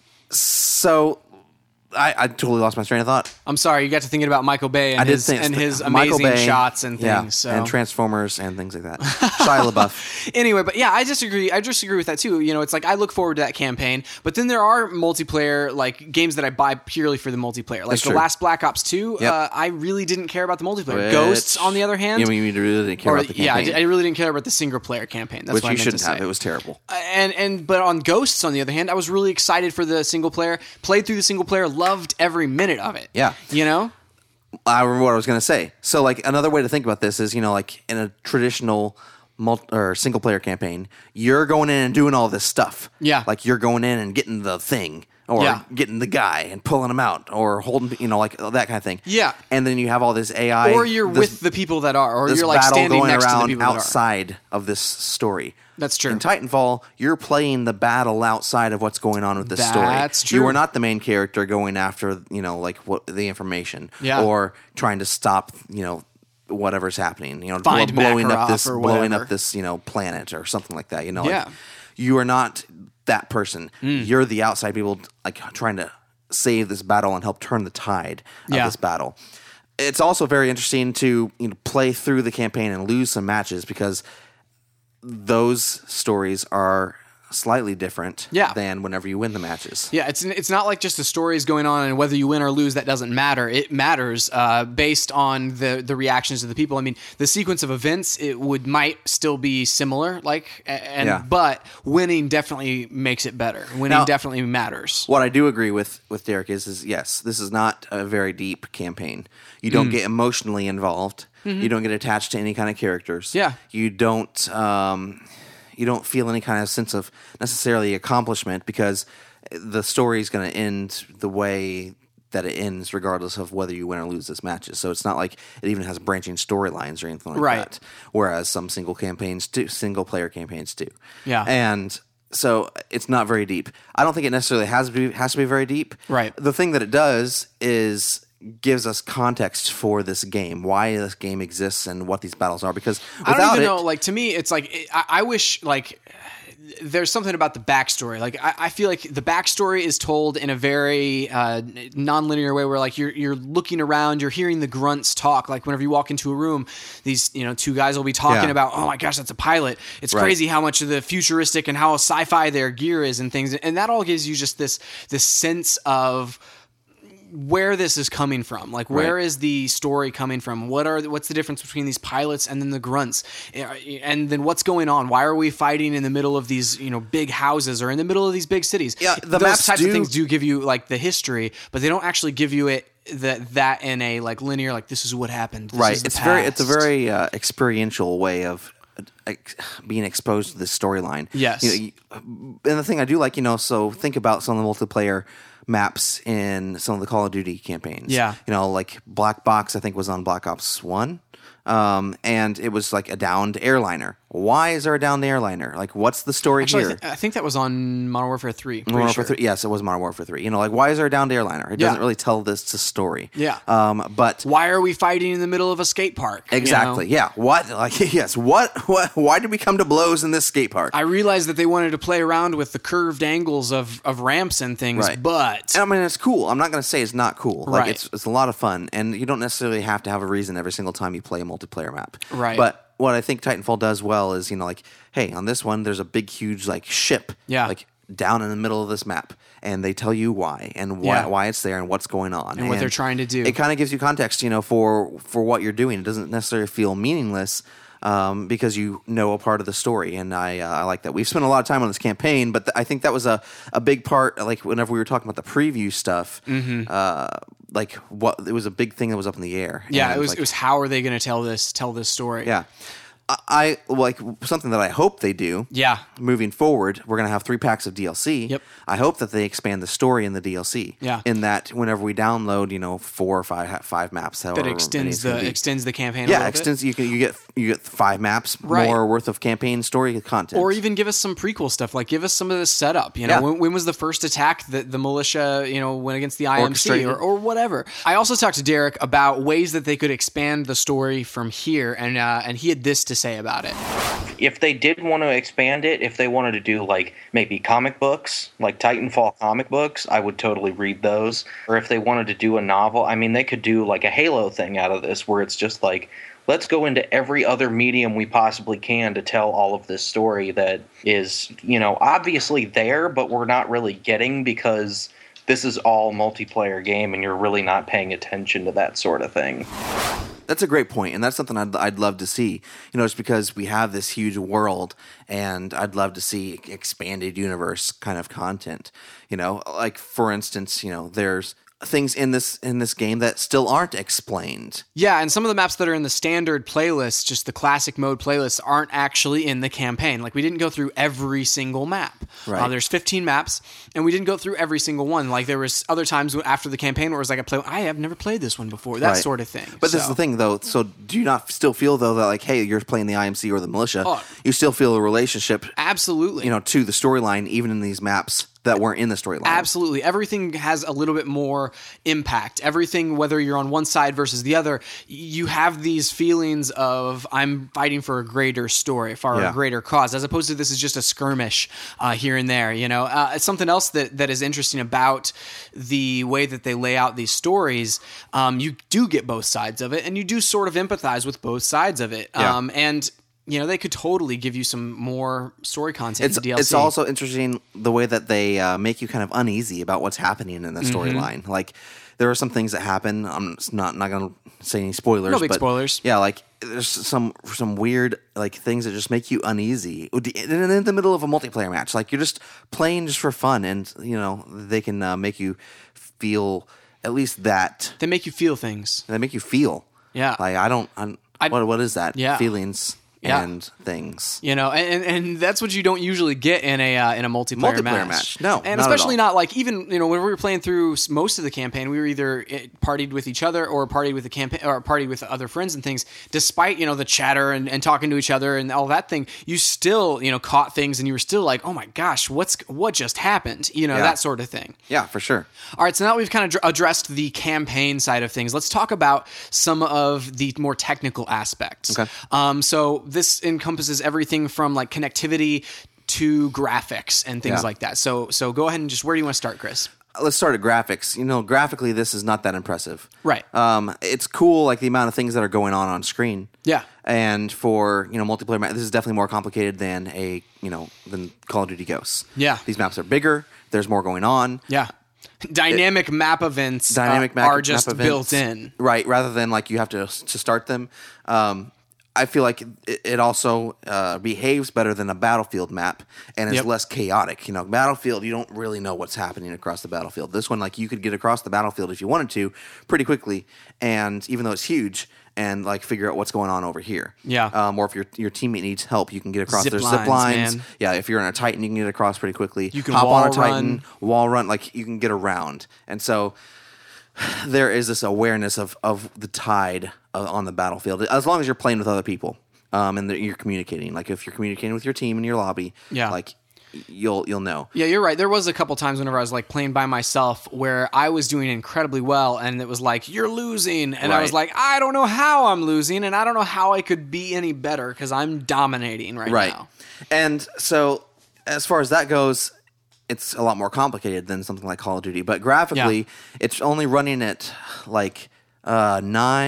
so. I, I totally lost my train of thought. I'm sorry, you got to thinking about Michael Bay and I did his think, and his Michael amazing Bay, shots and things. Yeah, so. and Transformers and things like that. Shia LaBeouf. Anyway, but yeah, I disagree. I disagree with that too. You know, it's like I look forward to that campaign, but then there are multiplayer like games that I buy purely for the multiplayer. Like That's the true. last Black Ops two, Yep. uh, I really didn't care about the multiplayer. Which, Ghosts, on the other hand, you mean you really didn't care or, about the yeah, I, campaign? di- I really didn't care about the single player campaign. That's which what you I meant shouldn't to have. say. It was terrible. Uh, and and but on Ghosts, on the other hand, I was really excited for the single player. Played through the single player, loved every minute of it. Yeah. You know? I remember what I was going to say. So, like, another way to think about this is, you know, like in a traditional multi- or single player campaign, you're going in and doing all this stuff. Yeah. Like you're going in and getting the thing, or Yeah. getting the guy and pulling him out, or holding, you know, like that kind of thing. Yeah. And then you have all this A I, Or you're this, with the people that are, or this you're like battle standing going next to the around people that are. outside of this story. That's true. In Titanfall, you're playing the battle outside of what's going on with the story. That's true. You are not the main character going after, you know, like what the information, Yeah. or trying to stop, you know, whatever's happening. You know, Find blowing Makarov up this, or blowing whatever. up this, you know, planet or something like that. You know, Yeah. like, you are not that person. Mm. You're the outside people, like trying to save this battle and help turn the tide of Yeah. this battle. It's also very interesting to you know play through the campaign and lose some matches because those stories are slightly different Yeah. than whenever you win the matches. Yeah, it's it's not like just the stories going on and whether you win or lose, that doesn't matter. It matters uh, based on the the reactions of the people. I mean, the sequence of events it would might still be similar, like a- and Yeah. but winning definitely makes it better. Winning Now- definitely matters. What I do agree with with Derek is is yes, this is not a very deep campaign. You Mm. don't get emotionally involved. You don't get attached to any kind of characters. Mm-hmm. Yeah. You don't um, you don't feel any kind of sense of necessarily accomplishment because the story is going to end the way that it ends, regardless of whether you win or lose this matches. So it's not like it even has branching storylines or anything like Right. that. Whereas some single campaigns do, single player campaigns do. Yeah. And so it's not very deep. I don't think it necessarily has to be, has to be very deep. Right. The thing that it does is gives us context for this game, why this game exists, and what these battles are. Because without I don't even it, know. Like to me, it's like it, I, I wish like. There's something about the backstory. Like I, I feel like the backstory is told in a very uh, non-linear way, where like you're you're looking around, you're hearing the grunts talk. Like whenever you walk into a room, these you know two guys will be talking Yeah. about, oh my gosh, that's a pilot. It's Right. crazy how much of the futuristic and how sci-fi their gear is and things, and that all gives you just this this sense of where this is coming from. Like where Right. is the story coming from? What are what's the difference between these pilots and then the grunts? And then what's going on? Why are we fighting in the middle of these, you know, big houses or in the middle of these big cities? Yeah, the Those maps types do- of things do give you like the history, but they don't actually give you it that that in a like linear like this is what happened. This right, is the it's very it's a past. very uh, experiential way of uh, ex- being exposed to this storyline. Yes. You know, you- and the thing I do like, you know, so think about some of the multiplayer maps in some of the Call of Duty campaigns. Yeah. You know, like Black Box, I think, was on Black Ops one. Um, and it was like a downed airliner. Why is there a downed airliner? Like, what's the story Actually, I, here? th- I think that was on Modern Warfare three. Modern Warfare three. Yes, it was Modern Warfare three. You know, like, why is there a downed airliner? It Yeah. doesn't really tell this the story. Yeah. Um, but Why are we fighting in the middle of a skate park? you know? exactly, yeah. What? Like, yes. What? What? Why did we come to blows in this skate park? I realized that they wanted to play around with the curved angles of, of ramps and things, Right. but And I mean, it's cool. I'm not going to say it's not cool. Like, Right. it's it's a lot of fun, and you don't necessarily have to have a reason every single time you play a multiplayer map. Right. But what I think Titanfall does well is, you know, like, hey, on this one, there's a big, huge, like, ship. Yeah. Like, down in the middle of this map, and they tell you why and why, Yeah. why it's there and what's going on And what they're trying to do. It kind of gives you context, you know, for for what you're doing. It doesn't necessarily feel meaningless. Um, because you know a part of the story, and I uh, I like that. We've spent a lot of time on this campaign, but th- I think that was a, a big part. Like whenever we were talking about the preview stuff, Mm-hmm. uh, like what it was a big thing that was up in the air. yeah, And, it was like, it was how are they going to tell this tell this story? yeah. I, I like something that I hope they do. Yeah. Moving forward, we're gonna have three packs of D L C. Yep. I hope that they expand the story in the D L C. Yeah. In that, whenever we download, you know, four or five five maps, however That many extends it's gonna the be. extends the campaign. a Yeah, little bit. extends. You can you get you get five maps Right. more worth of campaign story content, Or even give us some prequel stuff, like give us some of the setup. You know, Yeah. when, when was the first attack that the militia, you know, went against the I M C or, Orchestrated. or whatever. I also talked to Derek about ways that they could expand the story from here, and uh, and he had this to say about it. If they did want to expand it, if they wanted to do like maybe comic books, like Titanfall comic books, I would totally read those. Or if they wanted to do a novel, I mean, they could do like a Halo thing out of this where it's just like, let's go into every other medium we possibly can to tell all of this story that is, you know, obviously there, but we're not really getting because this is all multiplayer game and you're really not paying attention to that sort of thing. That's a great point, and that's something I'd, I'd love to see. You know, it's because we have this huge world, and I'd love to see expanded universe kind of content. You know, like for instance, you know, there's things in this in this game that still aren't explained. Yeah, and some of the maps that are in the standard playlist, just the classic mode playlists, aren't actually in the campaign. Like, we didn't go through every single map. Right. Uh, there's fifteen maps, and we didn't go through every single one. Like, there was other times after the campaign where it was like, I, play, I have never played this one before, that Right. sort of thing. But this is So- the thing, though. So do you not still feel though that like, hey, you're playing the I M C or the militia, Oh. you still feel a relationship, Absolutely. you know, to the storyline, even in these maps that weren't in the storyline. Absolutely. Everything has a little bit more impact. Everything, whether you're on one side versus the other, you have these feelings of I'm fighting for a greater story, for Yeah. a greater cause, as opposed to this is just a skirmish uh, here and there. You know, uh, it's something else that, that is interesting about the way that they lay out these stories. Um, you do get both sides of it, and you do sort of empathize with both sides of it. Yeah. Um, and you know, they could totally give you some more story content It's in D L C. it's also interesting the way that they uh, make you kind of uneasy about what's happening in the Mm-hmm. storyline. Like there are some things that happen. I'm not not going to say any spoilers. No big but spoilers. Yeah, like there's some some weird like things that just make you uneasy in, in the middle of a multiplayer match. Like you're just playing just for fun, and you know they can uh, make you feel at least that They make you feel things. they make you feel. Yeah. Like I don't. I'm, I- what what is that? Yeah. Feelings. Yeah. and things. You know, and, and that's what you don't usually get in a uh, in a multiplayer, Multiplayer match. match. No, and not at especially all. not like even you know when we were playing through s- most of the campaign, we were either eh, partied with each other or partied with the campaign or partied with other friends and things. Despite you know the chatter and, and talking to each other and all that thing, you still you know caught things and you were still like, oh my gosh, what's what just happened? You know Yeah. that sort of thing. Yeah, for sure. All right, so now that we've kind of dr- addressed the campaign side of things, let's talk about some of the more technical aspects. Okay. Um, so this encompasses everything from like connectivity to graphics and things Yeah. like that. So so go ahead and just where do you want to start, Chris? Let's start at graphics. You know, graphically, this is not that impressive. Right. Um, it's cool, like the amount of things that are going on on screen. Yeah. And for you know multiplayer, ma- this is definitely more complicated than a you know than Call of Duty Ghosts. Yeah. These maps are bigger. There's more going on. Yeah. Dynamic map events Dynamic uh, map, are just map events, built in. right? Rather than like you have to to start them. Um, I feel like it, it also uh, behaves better than a Battlefield map and is Yep. less chaotic. You know, Battlefield, you don't really know what's happening across the battlefield. This one, like, you could get across the battlefield if you wanted to pretty quickly, and even though it's huge, and like figure out what's going on over here. Yeah. Um, or if your your teammate needs help, you can get across. Zip There's lines, zip lines. man. Yeah, if you're in a Titan, you can get across pretty quickly. You can hop on a wall Titan, run. wall run. Like you can get around, and so there is this awareness of of the tide uh, on the battlefield as long as you're playing with other people um, and that you're communicating. Like if you're communicating with your team in your lobby, Yeah. like you'll you'll know. Yeah, you're right. There was a couple times whenever I was like playing by myself where I was doing incredibly well and it was like, you're losing. And I was Right. like, I don't know how I'm losing and I don't know how I could be any better because I'm dominating right, Right. now. And so as far as that goes, it's a lot more complicated than something like Call of Duty. But graphically, it's only running at like uh,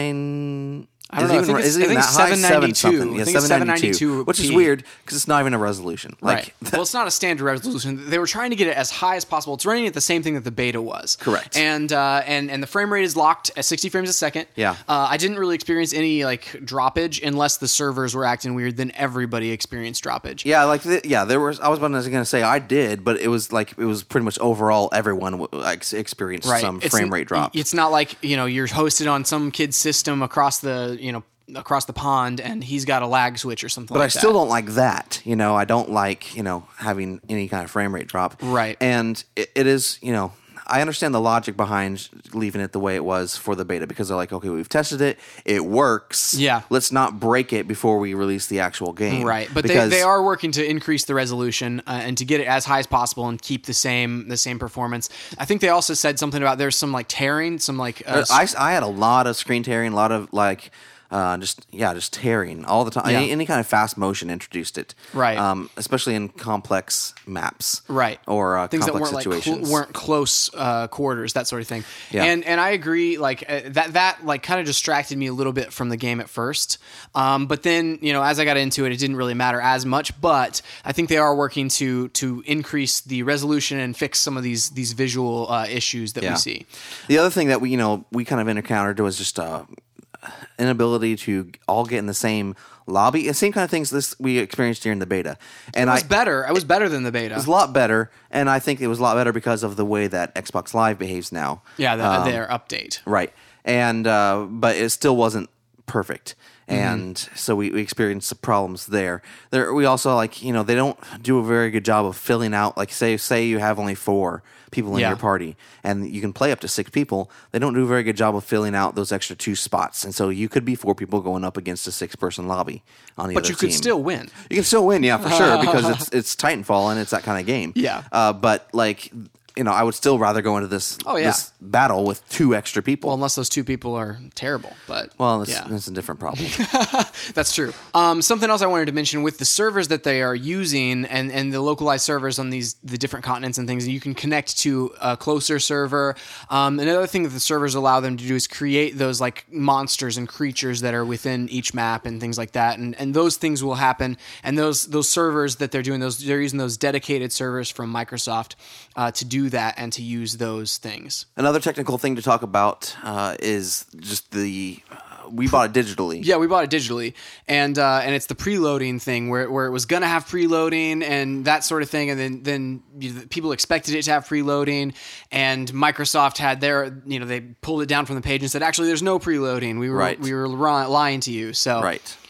nine. I don't is know, I Even, think it's- is it I even think that it's high? seven Seven ninety-two. something. I Yeah, think it's seven ninety-two, seven ninety-two which is p. weird because it's not even a resolution. Like, Right. Well, it's not a standard resolution. They were trying to get it as high as possible. It's running at the same thing that the beta was. Correct. And uh, and and the frame rate is locked at sixty frames a second. Yeah. Uh, I didn't really experience any like droppage unless the servers were acting weird. Then everybody experienced droppage. Yeah, like the, yeah, there was. I was about to going to say I did, but it was like it was pretty much overall everyone w- like experienced Right. some It's frame n- rate drop. It's not like you know you're hosted on some kid's system across the you know across the pond and he's got a lag switch or something. But like I still that. don't like that. You know, I don't like you know having any kind of frame rate drop. Right. And it, it is you know I understand the logic behind leaving it the way it was for the beta because they're like, okay, we've tested it, it works. Yeah. Let's not break it before we release the actual game. Right, but they, Because- they are working to increase the resolution uh, and to get it as high as possible and keep the same the same performance. I think they also said something about there's some like tearing, some like uh, I, I had a lot of screen tearing, a lot of like, uh, just yeah, just tearing all the time. Yeah. Any, any kind of fast motion introduced it, Right. Um, especially in complex maps, right or uh, things that complex weren't situations. like cl- weren't close uh, quarters, that sort of thing. Yeah. And and I agree, like uh, that that like kind of distracted me a little bit from the game at first. Um, but then you know as I got into it, it didn't really matter as much. But I think they are working to to increase the resolution and fix some of these these visual uh, issues that Yeah. we see. The other thing that we you know we kind of encountered was just uh, inability to all get in the same lobby. The same kind of things this we experienced during the beta, and It was I. better. It was better than the beta. It was a lot better, and I think it was a lot better because of the way that Xbox Live behaves now. yeah, the, Um, their update. Right. And uh, but it still wasn't perfect. And so we, we experienced some problems there. There we also like, you know, they don't do a very good job of filling out like say say you have only four people in Yeah. your party and you can play up to six people. They don't do a very good job of filling out those extra two spots. And so you could be four people going up against a six person lobby on the But other you could team. still win. You can still win, yeah, for sure, because it's it's Titanfall and it's that kind of game. Yeah. Uh, but like you know, I would still rather go into this Oh, yeah. this battle with two extra people. Well, unless those two people are terrible, but Well, that's, yeah, that's a different problem. that's true. Um, something else I wanted to mention with the servers that they are using and, and the localized servers on these the different continents and things, you can connect to a closer server. Um, another thing that the servers allow them to do is create those like monsters and creatures that are within each map and things like that, and and those things will happen. And those those servers that they're doing those they're using those dedicated servers from Microsoft uh, to do that and to use those things. Another technical thing to talk about uh, is just the uh, we bought it digitally. Yeah, we bought it digitally, and uh, and it's the preloading thing where where it was gonna have preloading and that sort of thing, and then then you, people expected it to have preloading, and Microsoft had their you know they pulled it down from the page and said actually there's no preloading. We were Right. we were lying to you. So Right.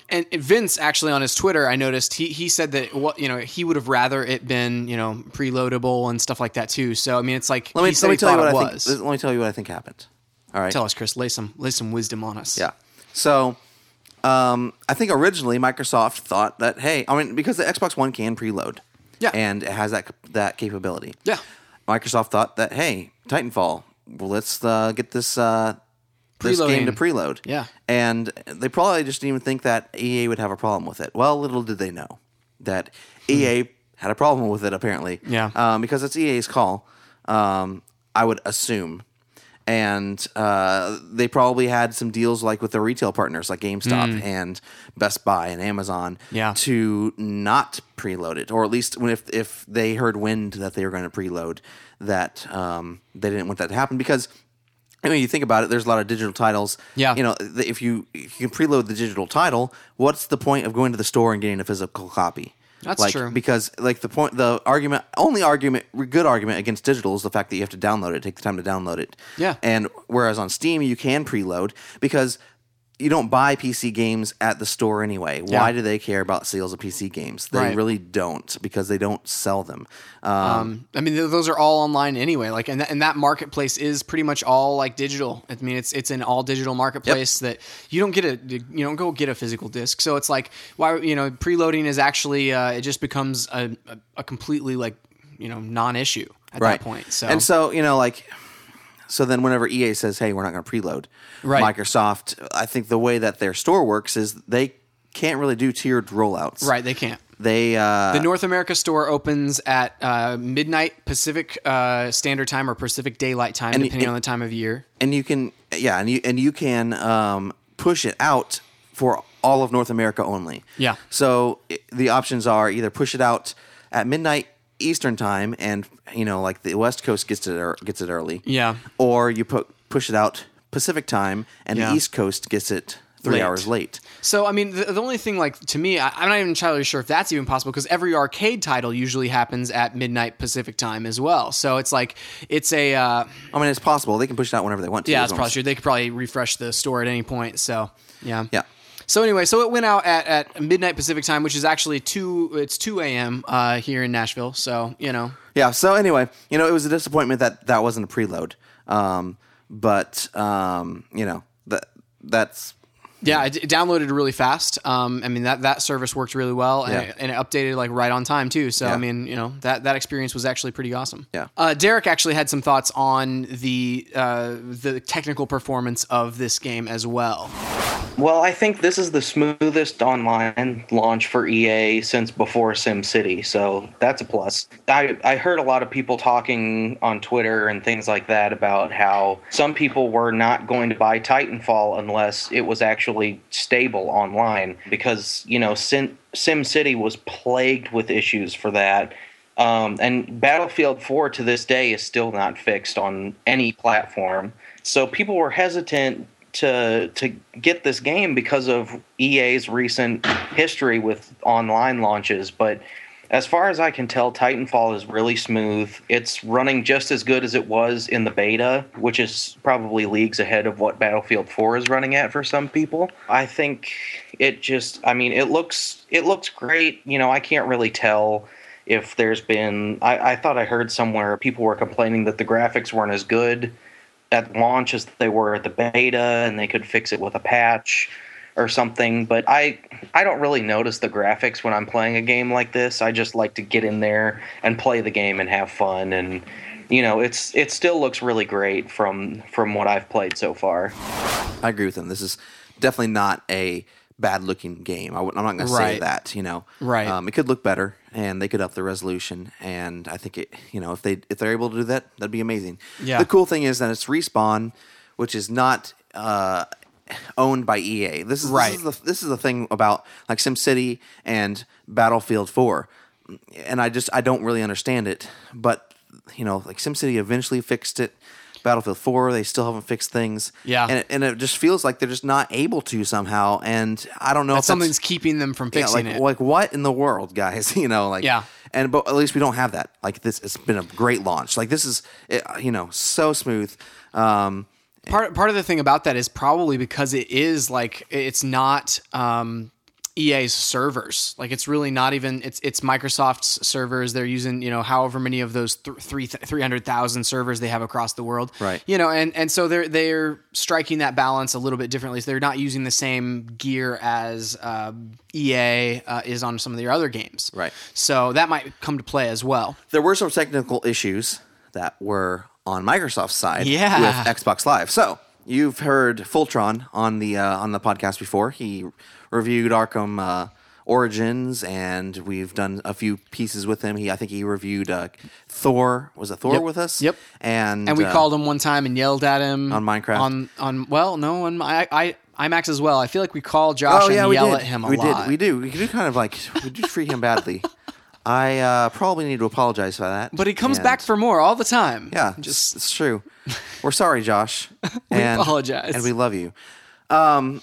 And Vince actually on his Twitter, I noticed he he said that what you know he would have rather it been you know preloadable and stuff like that too. So I mean, it's like Let me, he said let me he tell you thought what it I was. think. Let me tell you what I think happened. All right. Tell us, Chris. Lay some lay some wisdom on us. Yeah. So, um, I think originally Microsoft thought that, hey, I mean, because the Xbox One can preload. Yeah. And it has that that capability. Yeah. Microsoft thought that, hey, Titanfall, well, let's uh, get this uh, this game to Preloading. preload. Yeah. And they probably just didn't even think that E A would have a problem with it. Well, little did they know that E A had a problem with it, apparently. Yeah. Um, because it's E A's call, um, I would assume. And uh, they probably had some deals like with their retail partners like GameStop and Best Buy and Amazon Yeah. to not preload it, or at least when if if they heard wind that they were going to preload, that um, they didn't want that to happen because. I mean, you think about it. There's a lot of digital titles. Yeah. You know, th- if you if you can preload the digital title, what's the point of going to the store and getting a physical copy? That's like, true. Because like the point, the argument, only argument, good argument against digital is the fact that you have to download it, take the time to download it. Yeah. And whereas on Steam you can preload because you don't buy P C games at the store anyway. Yeah. Why do they care about sales of P C games? They Right. really don't because they don't sell them. Um, Um, I mean, th- those are all online anyway. Like, and, th- and that marketplace is pretty much all like digital. I mean, it's it's an all digital marketplace that you don't get a you don't go get a physical disc. So it's like why you know preloading is actually uh, it just becomes a, a, a completely like you know non-issue at right. that point. So and so you know like. So then whenever E A says, hey, we're not going to preload, Right. Microsoft, I think the way that their store works is they can't really do tiered rollouts. right, they can't. They uh, The North America store opens at uh, midnight Pacific uh, Standard Time or Pacific Daylight Time, And- depending and- on the time of year. and you can yeah, and you and you can um, push it out for all of North America only. Yeah. So i the options are either push it out at midnight Eastern time, and you know, like the West Coast gets it ear- gets it early. Yeah. Or you put push it out Pacific time, and Yeah. the East Coast gets it three Late. hours late. So, I mean, the, the only thing, like, to me, I, I'm not even entirely sure if that's even possible because every arcade title usually happens at midnight Pacific time as well. So it's like, it's a, uh, I mean, it's possible they can push it out whenever they want to. yeah, as that's long probably as- true. They could probably refresh the store at any point. So, yeah. Yeah. So anyway, so it went out at, at midnight Pacific time, which is actually two, it's two a.m. Uh, here in Nashville. So, you know. Yeah. So anyway, you know, it was a disappointment that that wasn't a preload. Um, but um, you know that that's Yeah, it, it downloaded really fast. Um, I mean that, that service worked really well, and, Yeah. it, and it updated like right on time too. So Yeah. I mean, you know that that experience was actually pretty awesome. Yeah. Uh, Derek actually had some thoughts on the uh, the technical performance of this game as well. Well, I think this is the smoothest online launch for E A since before SimCity, so that's a plus. I, I heard a lot of people talking on Twitter and things like that about how some people were not going to buy Titanfall unless it was actually stable online because, you know, Sim, SimCity was plagued with issues for that. Um, and Battlefield four to this day is still not fixed on any platform. So people were hesitant to to get this game because of E A's recent history with online launches. But as far as I can tell, Titanfall is really smooth. It's running just as good as it was in the beta, which is probably leagues ahead of what Battlefield four is running at for some people. I think it just, I mean, it looks it looks great. You know, I can't really tell if there's been, I, I thought I heard somewhere people were complaining that the graphics weren't as good at launch as they were at the beta, and they could fix it with a patch or something. But I I don't really notice the graphics when I'm playing a game like this. I just like to get in there and play the game and have fun. And you know, it's it still looks really great from from what I've played so far. I agree with him. This is definitely not a bad looking game. I w- I'm not going to say Right. that. You know, Right. Um, it could look better, and they could up the resolution. And I think it, you know, if they if they're able to do that, that'd be amazing. Yeah. The cool thing is that it's Respawn, which is not uh, owned by E A. This is Right. This is, the, this is the thing about like SimCity and Battlefield four, and I just I don't really understand it. But you know, like SimCity eventually fixed it. Battlefield four, they still haven't fixed things. Yeah. And it, and it just feels like they're just not able to somehow. And I don't know That if something's that's, keeping them from yeah, fixing like, it. like what in the world, guys? You know, like, Yeah. And but at least we don't have that. Like this, it's been a great launch. Like this is, it, you know, so smooth. Um, Part part of the thing about that is probably because it is like it's not um E A's servers. Like it's really not even it's it's Microsoft's servers. They're using, you know, however many of those th- three three hundred thousand servers they have across the world. Right. You know, and and so they're they're striking that balance a little bit differently. So they're not using the same gear as uh, E A uh, is on some of their other games. Right. So that might come to play as well. There were some technical issues that were on Microsoft's side Yeah. with Xbox Live. So you've heard Fultron on the uh, on the podcast before. He reviewed Arkham uh, Origins, and we've done a few pieces with him. He, I think, he reviewed uh, Thor. Was it Thor Yep. with us? Yep. And And we uh, called him one time and yelled at him On Minecraft? On on well, no, on I, I IMAX as well. I feel like we call Josh Oh yeah, and we yell did. at him a we lot. did. We do. We do kind of like we do treat him badly. I uh, probably need to apologize for that. But he comes And- back for more all the time. Yeah, Just just it's true. We're sorry, Josh. We and, apologize. and we love you. Um,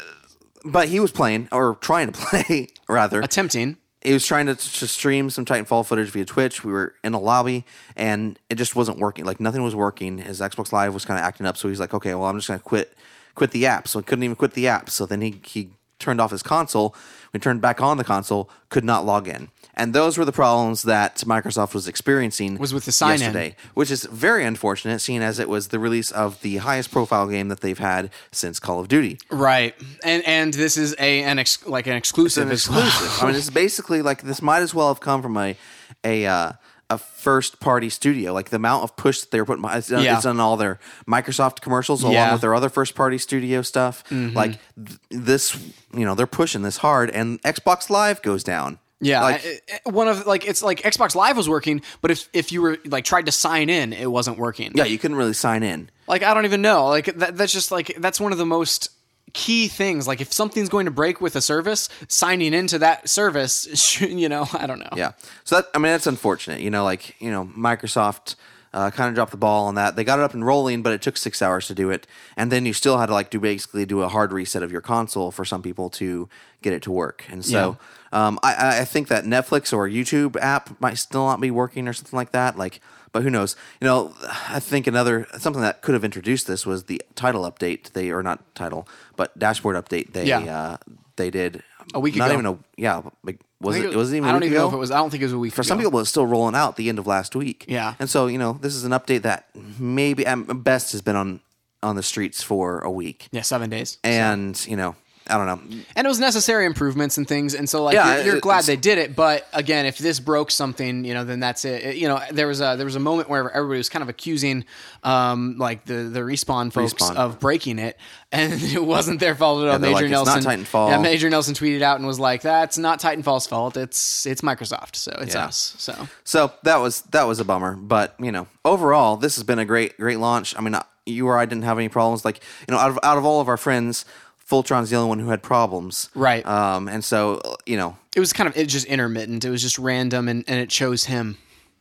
but he was playing or trying to play rather. attempting. He was trying to, to stream some Titanfall footage via Twitch. We were in a lobby, and it just wasn't working. Like nothing was working. His Xbox Live was kind of acting up. So he's like, "Okay, well, I'm just gonna quit, quit the app." So he couldn't even quit the app. So then he he turned off his console. When he turned back on the console, could not log in. And those were the problems that Microsoft was experiencing Was with the sign-in. yesterday, which is very unfortunate, seeing as it was the release of the highest profile game that they've had since Call of Duty. Right. And and this is a an ex, like an exclusive. It's an as well. exclusive. I mean, it's basically like this might as well have come from a a uh, a first party studio. Like the amount of push that they were putting, it's done, Yeah. it's done all their Microsoft commercials along Yeah. with their other first party studio stuff. Like th- this, you know, they're pushing this hard, and Xbox Live goes down. Yeah, Like- I- I- one of like it's like Xbox Live was working, but if if you were like tried to sign in, it wasn't working. Yeah, you couldn't really sign in. Like I don't even know. Like that, that's just like that's one of the most key things. Like if something's going to break with a service, signing into that service, should- you know, I don't know. Yeah. So that I mean that's unfortunate. You know, like you know, Microsoft uh, kind of dropped the ball on that. They got it up and rolling, but it took six hours to do it, and then you still had to like do basically do a hard reset of your console for some people to get it to work. And so um, I, I think that Netflix or YouTube app might still not be working or something like that. Like, but who knows? You know, I think another something that could have introduced this was the title update. They or not title, but dashboard update. They Yeah. uh, they did A week not ago. even a yeah. Like, was I it? think Was it even? I a don't week even know ago? if it was. I don't think it was a week. For ago. some people, it's still rolling out the end of last week. Yeah. And so, you know, this is an update that maybe at best has been on, on the streets for a week. Yeah, seven days. And, you know, I don't know. And it was necessary improvements and things, and so like Yeah, you're, you're it- glad it's- they did it. But again, if this broke something, you know, then that's it. It- you know, there was a there was a moment where everybody was kind of accusing, um, like the the respawn folks Respawn. of breaking it, and it wasn't their fault at all. they're Major like, "It's not Nelson, Titanfall." yeah, Major Nelson tweeted out and was like, "That's not Titanfall's fault. It's it's Microsoft, so it's Yeah. us." So So that was that was a bummer. But, you know, overall, this has been a great, great launch. I mean, you or I didn't have any problems. Like, you know, out of, out of all of our friends, Fultron's the only one who had problems. Right. Um, and so, you know, it was kind of it just intermittent. It was just random, and, and it chose him.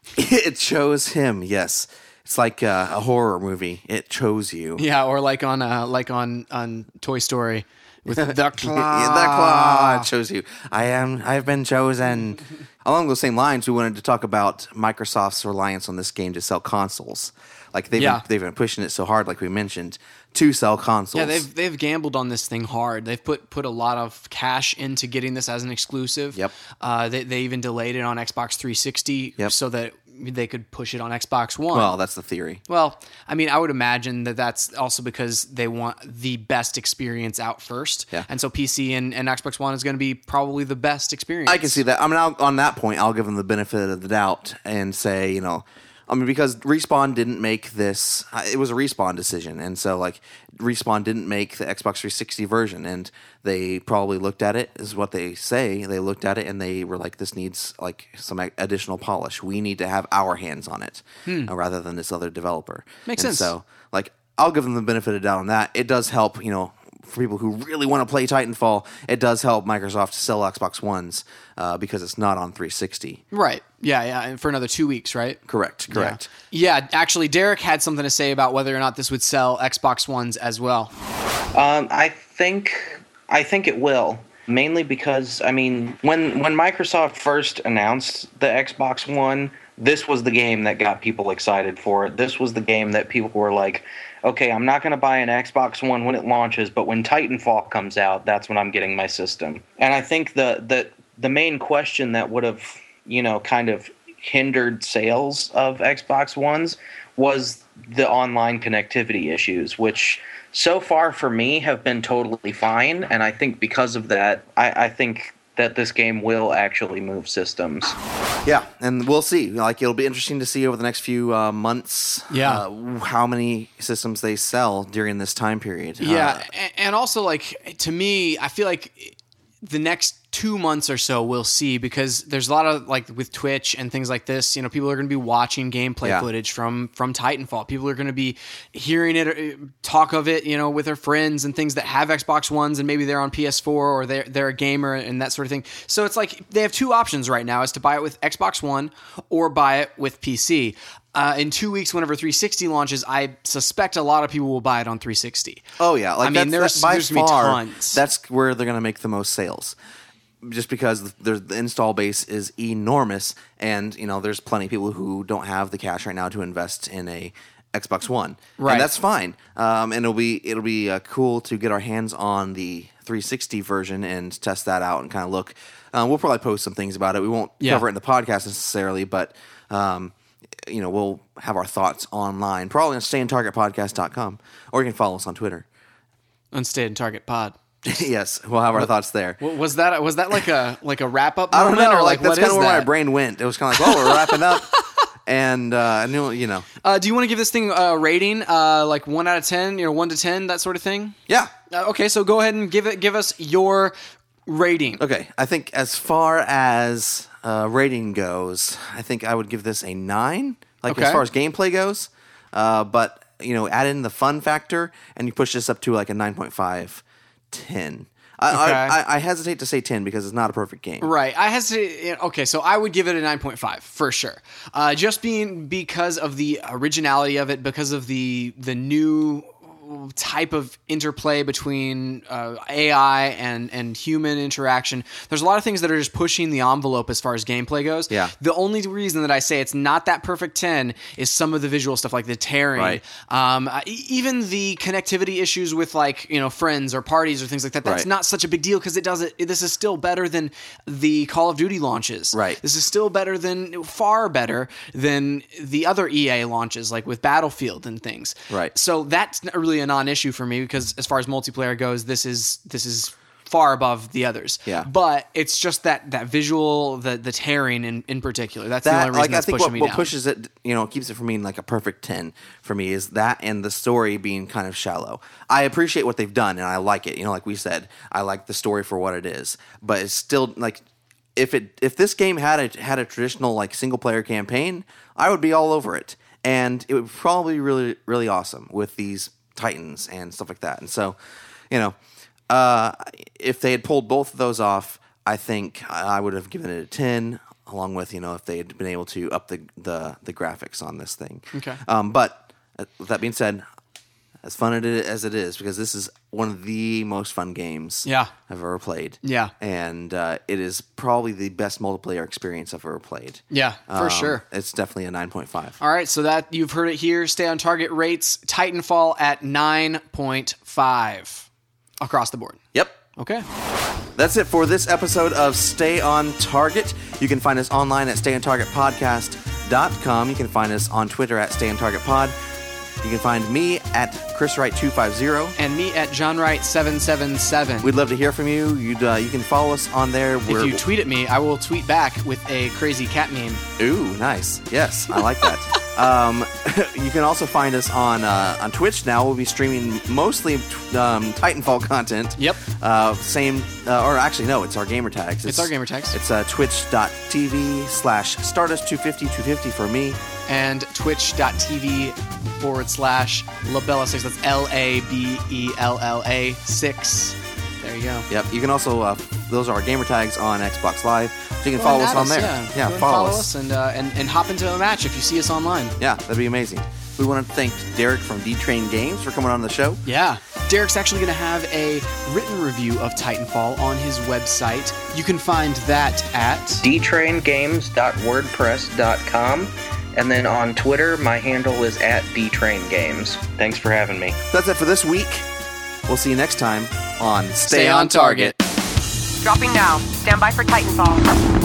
it chose him. Yes. It's like uh, a horror movie. It chose you. Yeah, or like on uh, like on on Toy Story with the claw. Yeah, that claw chose you. I am. I have been chosen. Along those same lines, we wanted to talk about Microsoft's reliance on this game to sell consoles. Like they've Yeah. been, they've been pushing it so hard, like we mentioned, to sell consoles. Yeah, they've they've gambled on this thing hard. They've put put a lot of cash into getting this as an exclusive. Yep. Uh, they they even delayed it on Xbox three sixty Yep. so that they could push it on Xbox One. Well, that's the theory. Well, I mean, I would imagine that that's also because they want the best experience out first. Yeah. And so P C and, and Xbox One is going to be probably the best experience. I can see that. I mean, I'll, on that point, I'll give them the benefit of the doubt and say, you know, I mean, because Respawn didn't make this, it was a Respawn decision. And so, like, Respawn didn't make the Xbox three sixty version. And they probably looked at it, is what they say. They looked at it and they were like, this needs, like, some additional polish. We need to have our hands on it uh, rather than this other developer. Makes and sense. So, like, I'll give them the benefit of the doubt on that. It does help, you know, for people who really want to play Titanfall, it does help Microsoft sell Xbox Ones uh, because it's not on three sixty. Right. Yeah, yeah. And for another two weeks, right? Correct, correct. Yeah. Yeah, actually, Derek had something to say about whether or not this would sell Xbox Ones as well. Um, I think I think it will, mainly because I mean, when when Microsoft first announced the Xbox One, this was the game that got people excited for it. This was the game that people were like, okay, I'm not going to buy an Xbox One when it launches, but when Titanfall comes out, that's when I'm getting my system. And I think the the the main question that would have, you know, kind of hindered sales of Xbox Ones was the online connectivity issues, which so far for me have been totally fine. And I think because of that, I, I think that this game will actually move systems. Yeah, and we'll see. Like, it'll be interesting to see over the next few uh, months Yeah. uh, how many systems they sell during this time period. Yeah, Uh, a- and also, like, to me, I feel like the next two months or so we'll see, because there's a lot of, like, with Twitch and things like this, you know, people are going to be watching gameplay Yeah. footage from from Titanfall. People are going to be hearing it, uh, talk of it, you know, with their friends and things that have Xbox Ones, and maybe they're on P S four or they're they're a gamer and that sort of thing. So it's like they have two options right now: is to buy it with Xbox One or buy it with P C. Uh, in two weeks, whenever three sixty launches, I suspect a lot of people will buy it on three sixty. Oh yeah, like I mean, that's, there's- that, by there's gonna be far, tons. that's where they're going to make the most sales, just because the, the install base is enormous, and you know there's plenty of people who don't have the cash right now to invest in a Xbox One, Right. and that's fine. Um, and it'll be it'll be uh, cool to get our hands on the three sixty version and test that out and kind of look. Uh, we'll probably post some things about it. We won't Yeah. cover it in the podcast necessarily, but. Um, you know, we'll have our thoughts online, probably on stay in target podcast dot com, or you can follow us on Twitter. Unstayed and Target Pod. Yes, we'll have our thoughts there. Wa- Was that was that like a like a wrap up? I don't know, or like, that's what kind is of where that? my brain went. It was kind of like, well, we're wrapping up, and uh, I knew, you know, Uh, do you want to give this thing a rating, uh, like one out of ten, you know, one to ten, that sort of thing? yeah. Uh, okay, so go ahead and give it. Give us your rating. Okay, I think as far as uh, rating goes, I think I would give this a nine. Like Okay. as far as gameplay goes, uh, but you know, add in the fun factor, and you push this up to like a nine point five, ten. I, Okay. I, I, I hesitate to say ten because it's not a perfect game. Right. I hesitate. Okay, so I would give it a nine point five for sure. Uh, just being because of the originality of it, because of the the new type of interplay between uh, A I and and human interaction. There's a lot of things that are just pushing the envelope as far as gameplay goes. Yeah. The only reason that I say it's not that perfect ten is some of the visual stuff, like the tearing, Right. um, uh, e- even the connectivity issues with, like, you know, friends or parties or things like that. That's Right. not such a big deal because it doesn't. This is still better than the Call of Duty launches. Right. This is still better than, far better than the other E A launches, like with Battlefield and things. Right. So that's not really a non-issue for me, because as far as multiplayer goes, this is this is far above the others. Yeah. But it's just that that visual, the the tearing in, in particular. That's the That, only reason like, I that's think pushing what, me what down. pushes it, you know, keeps it from being like a perfect ten for me is that, and the story being kind of shallow. I appreciate what they've done, and I like it. You know, like we said, I like the story for what it is, but it's still like, if it if this game had a had a traditional like single player campaign, I would be all over it, and it would probably be really really awesome with these Titans and stuff like that. And so, you know, uh, if they had pulled both of those off, I think I would have given it a ten. Along with, you know, if they had been able to up the the, the graphics on this thing. Okay. Um, but uh, with that being said, as fun it is, as it is, because this is one of the most fun games Yeah. I've ever played. Yeah. And uh, it is probably the best multiplayer experience I've ever played. Yeah, for Um, sure. It's definitely a nine point five. All right, so that you've heard it here. Stay on Target rates Titanfall at nine point five across the board. Yep. Okay. That's it for this episode of Stay on Target. You can find us online at stay on target podcast dot com. You can find us on Twitter at stay on target pod. You can find me at chris wright two fifty. And me at John Wright seven seven seven. We'd love to hear from you. You'd, uh, you can follow us on there. If you tweet at me, I will tweet back with a crazy cat meme. Ooh, nice. Yes, I like that. um, you can also find us on uh, on Twitch now. We'll be streaming mostly um, Titanfall content. Yep. Uh, same, uh, or actually, no, it's our gamer tags. It's our gamer tags. It's uh, twitch.tv slash Stardust two fifty, two fifty for me. And twitch.tv forward slash Labella six. That's L A B E L L A six. There you go. Yep. You can also, uh, those are our gamer tags on Xbox Live. So you can Go follow and us add on there. Yeah, Yeah, Go and follow, follow us. us and, uh, and, and hop into a match if you see us online. Yeah, that'd be amazing. We want to thank Derek from D-Train Games for coming on the show. Yeah. Derek's actually going to have a written review of Titanfall on his website. You can find that at d train games dot wordpress dot com. And then on Twitter, my handle is at dtraingames. Thanks for having me. That's it for this week. We'll see you next time on Stay, Stay on Target. Dropping now. Stand by for Titanfall.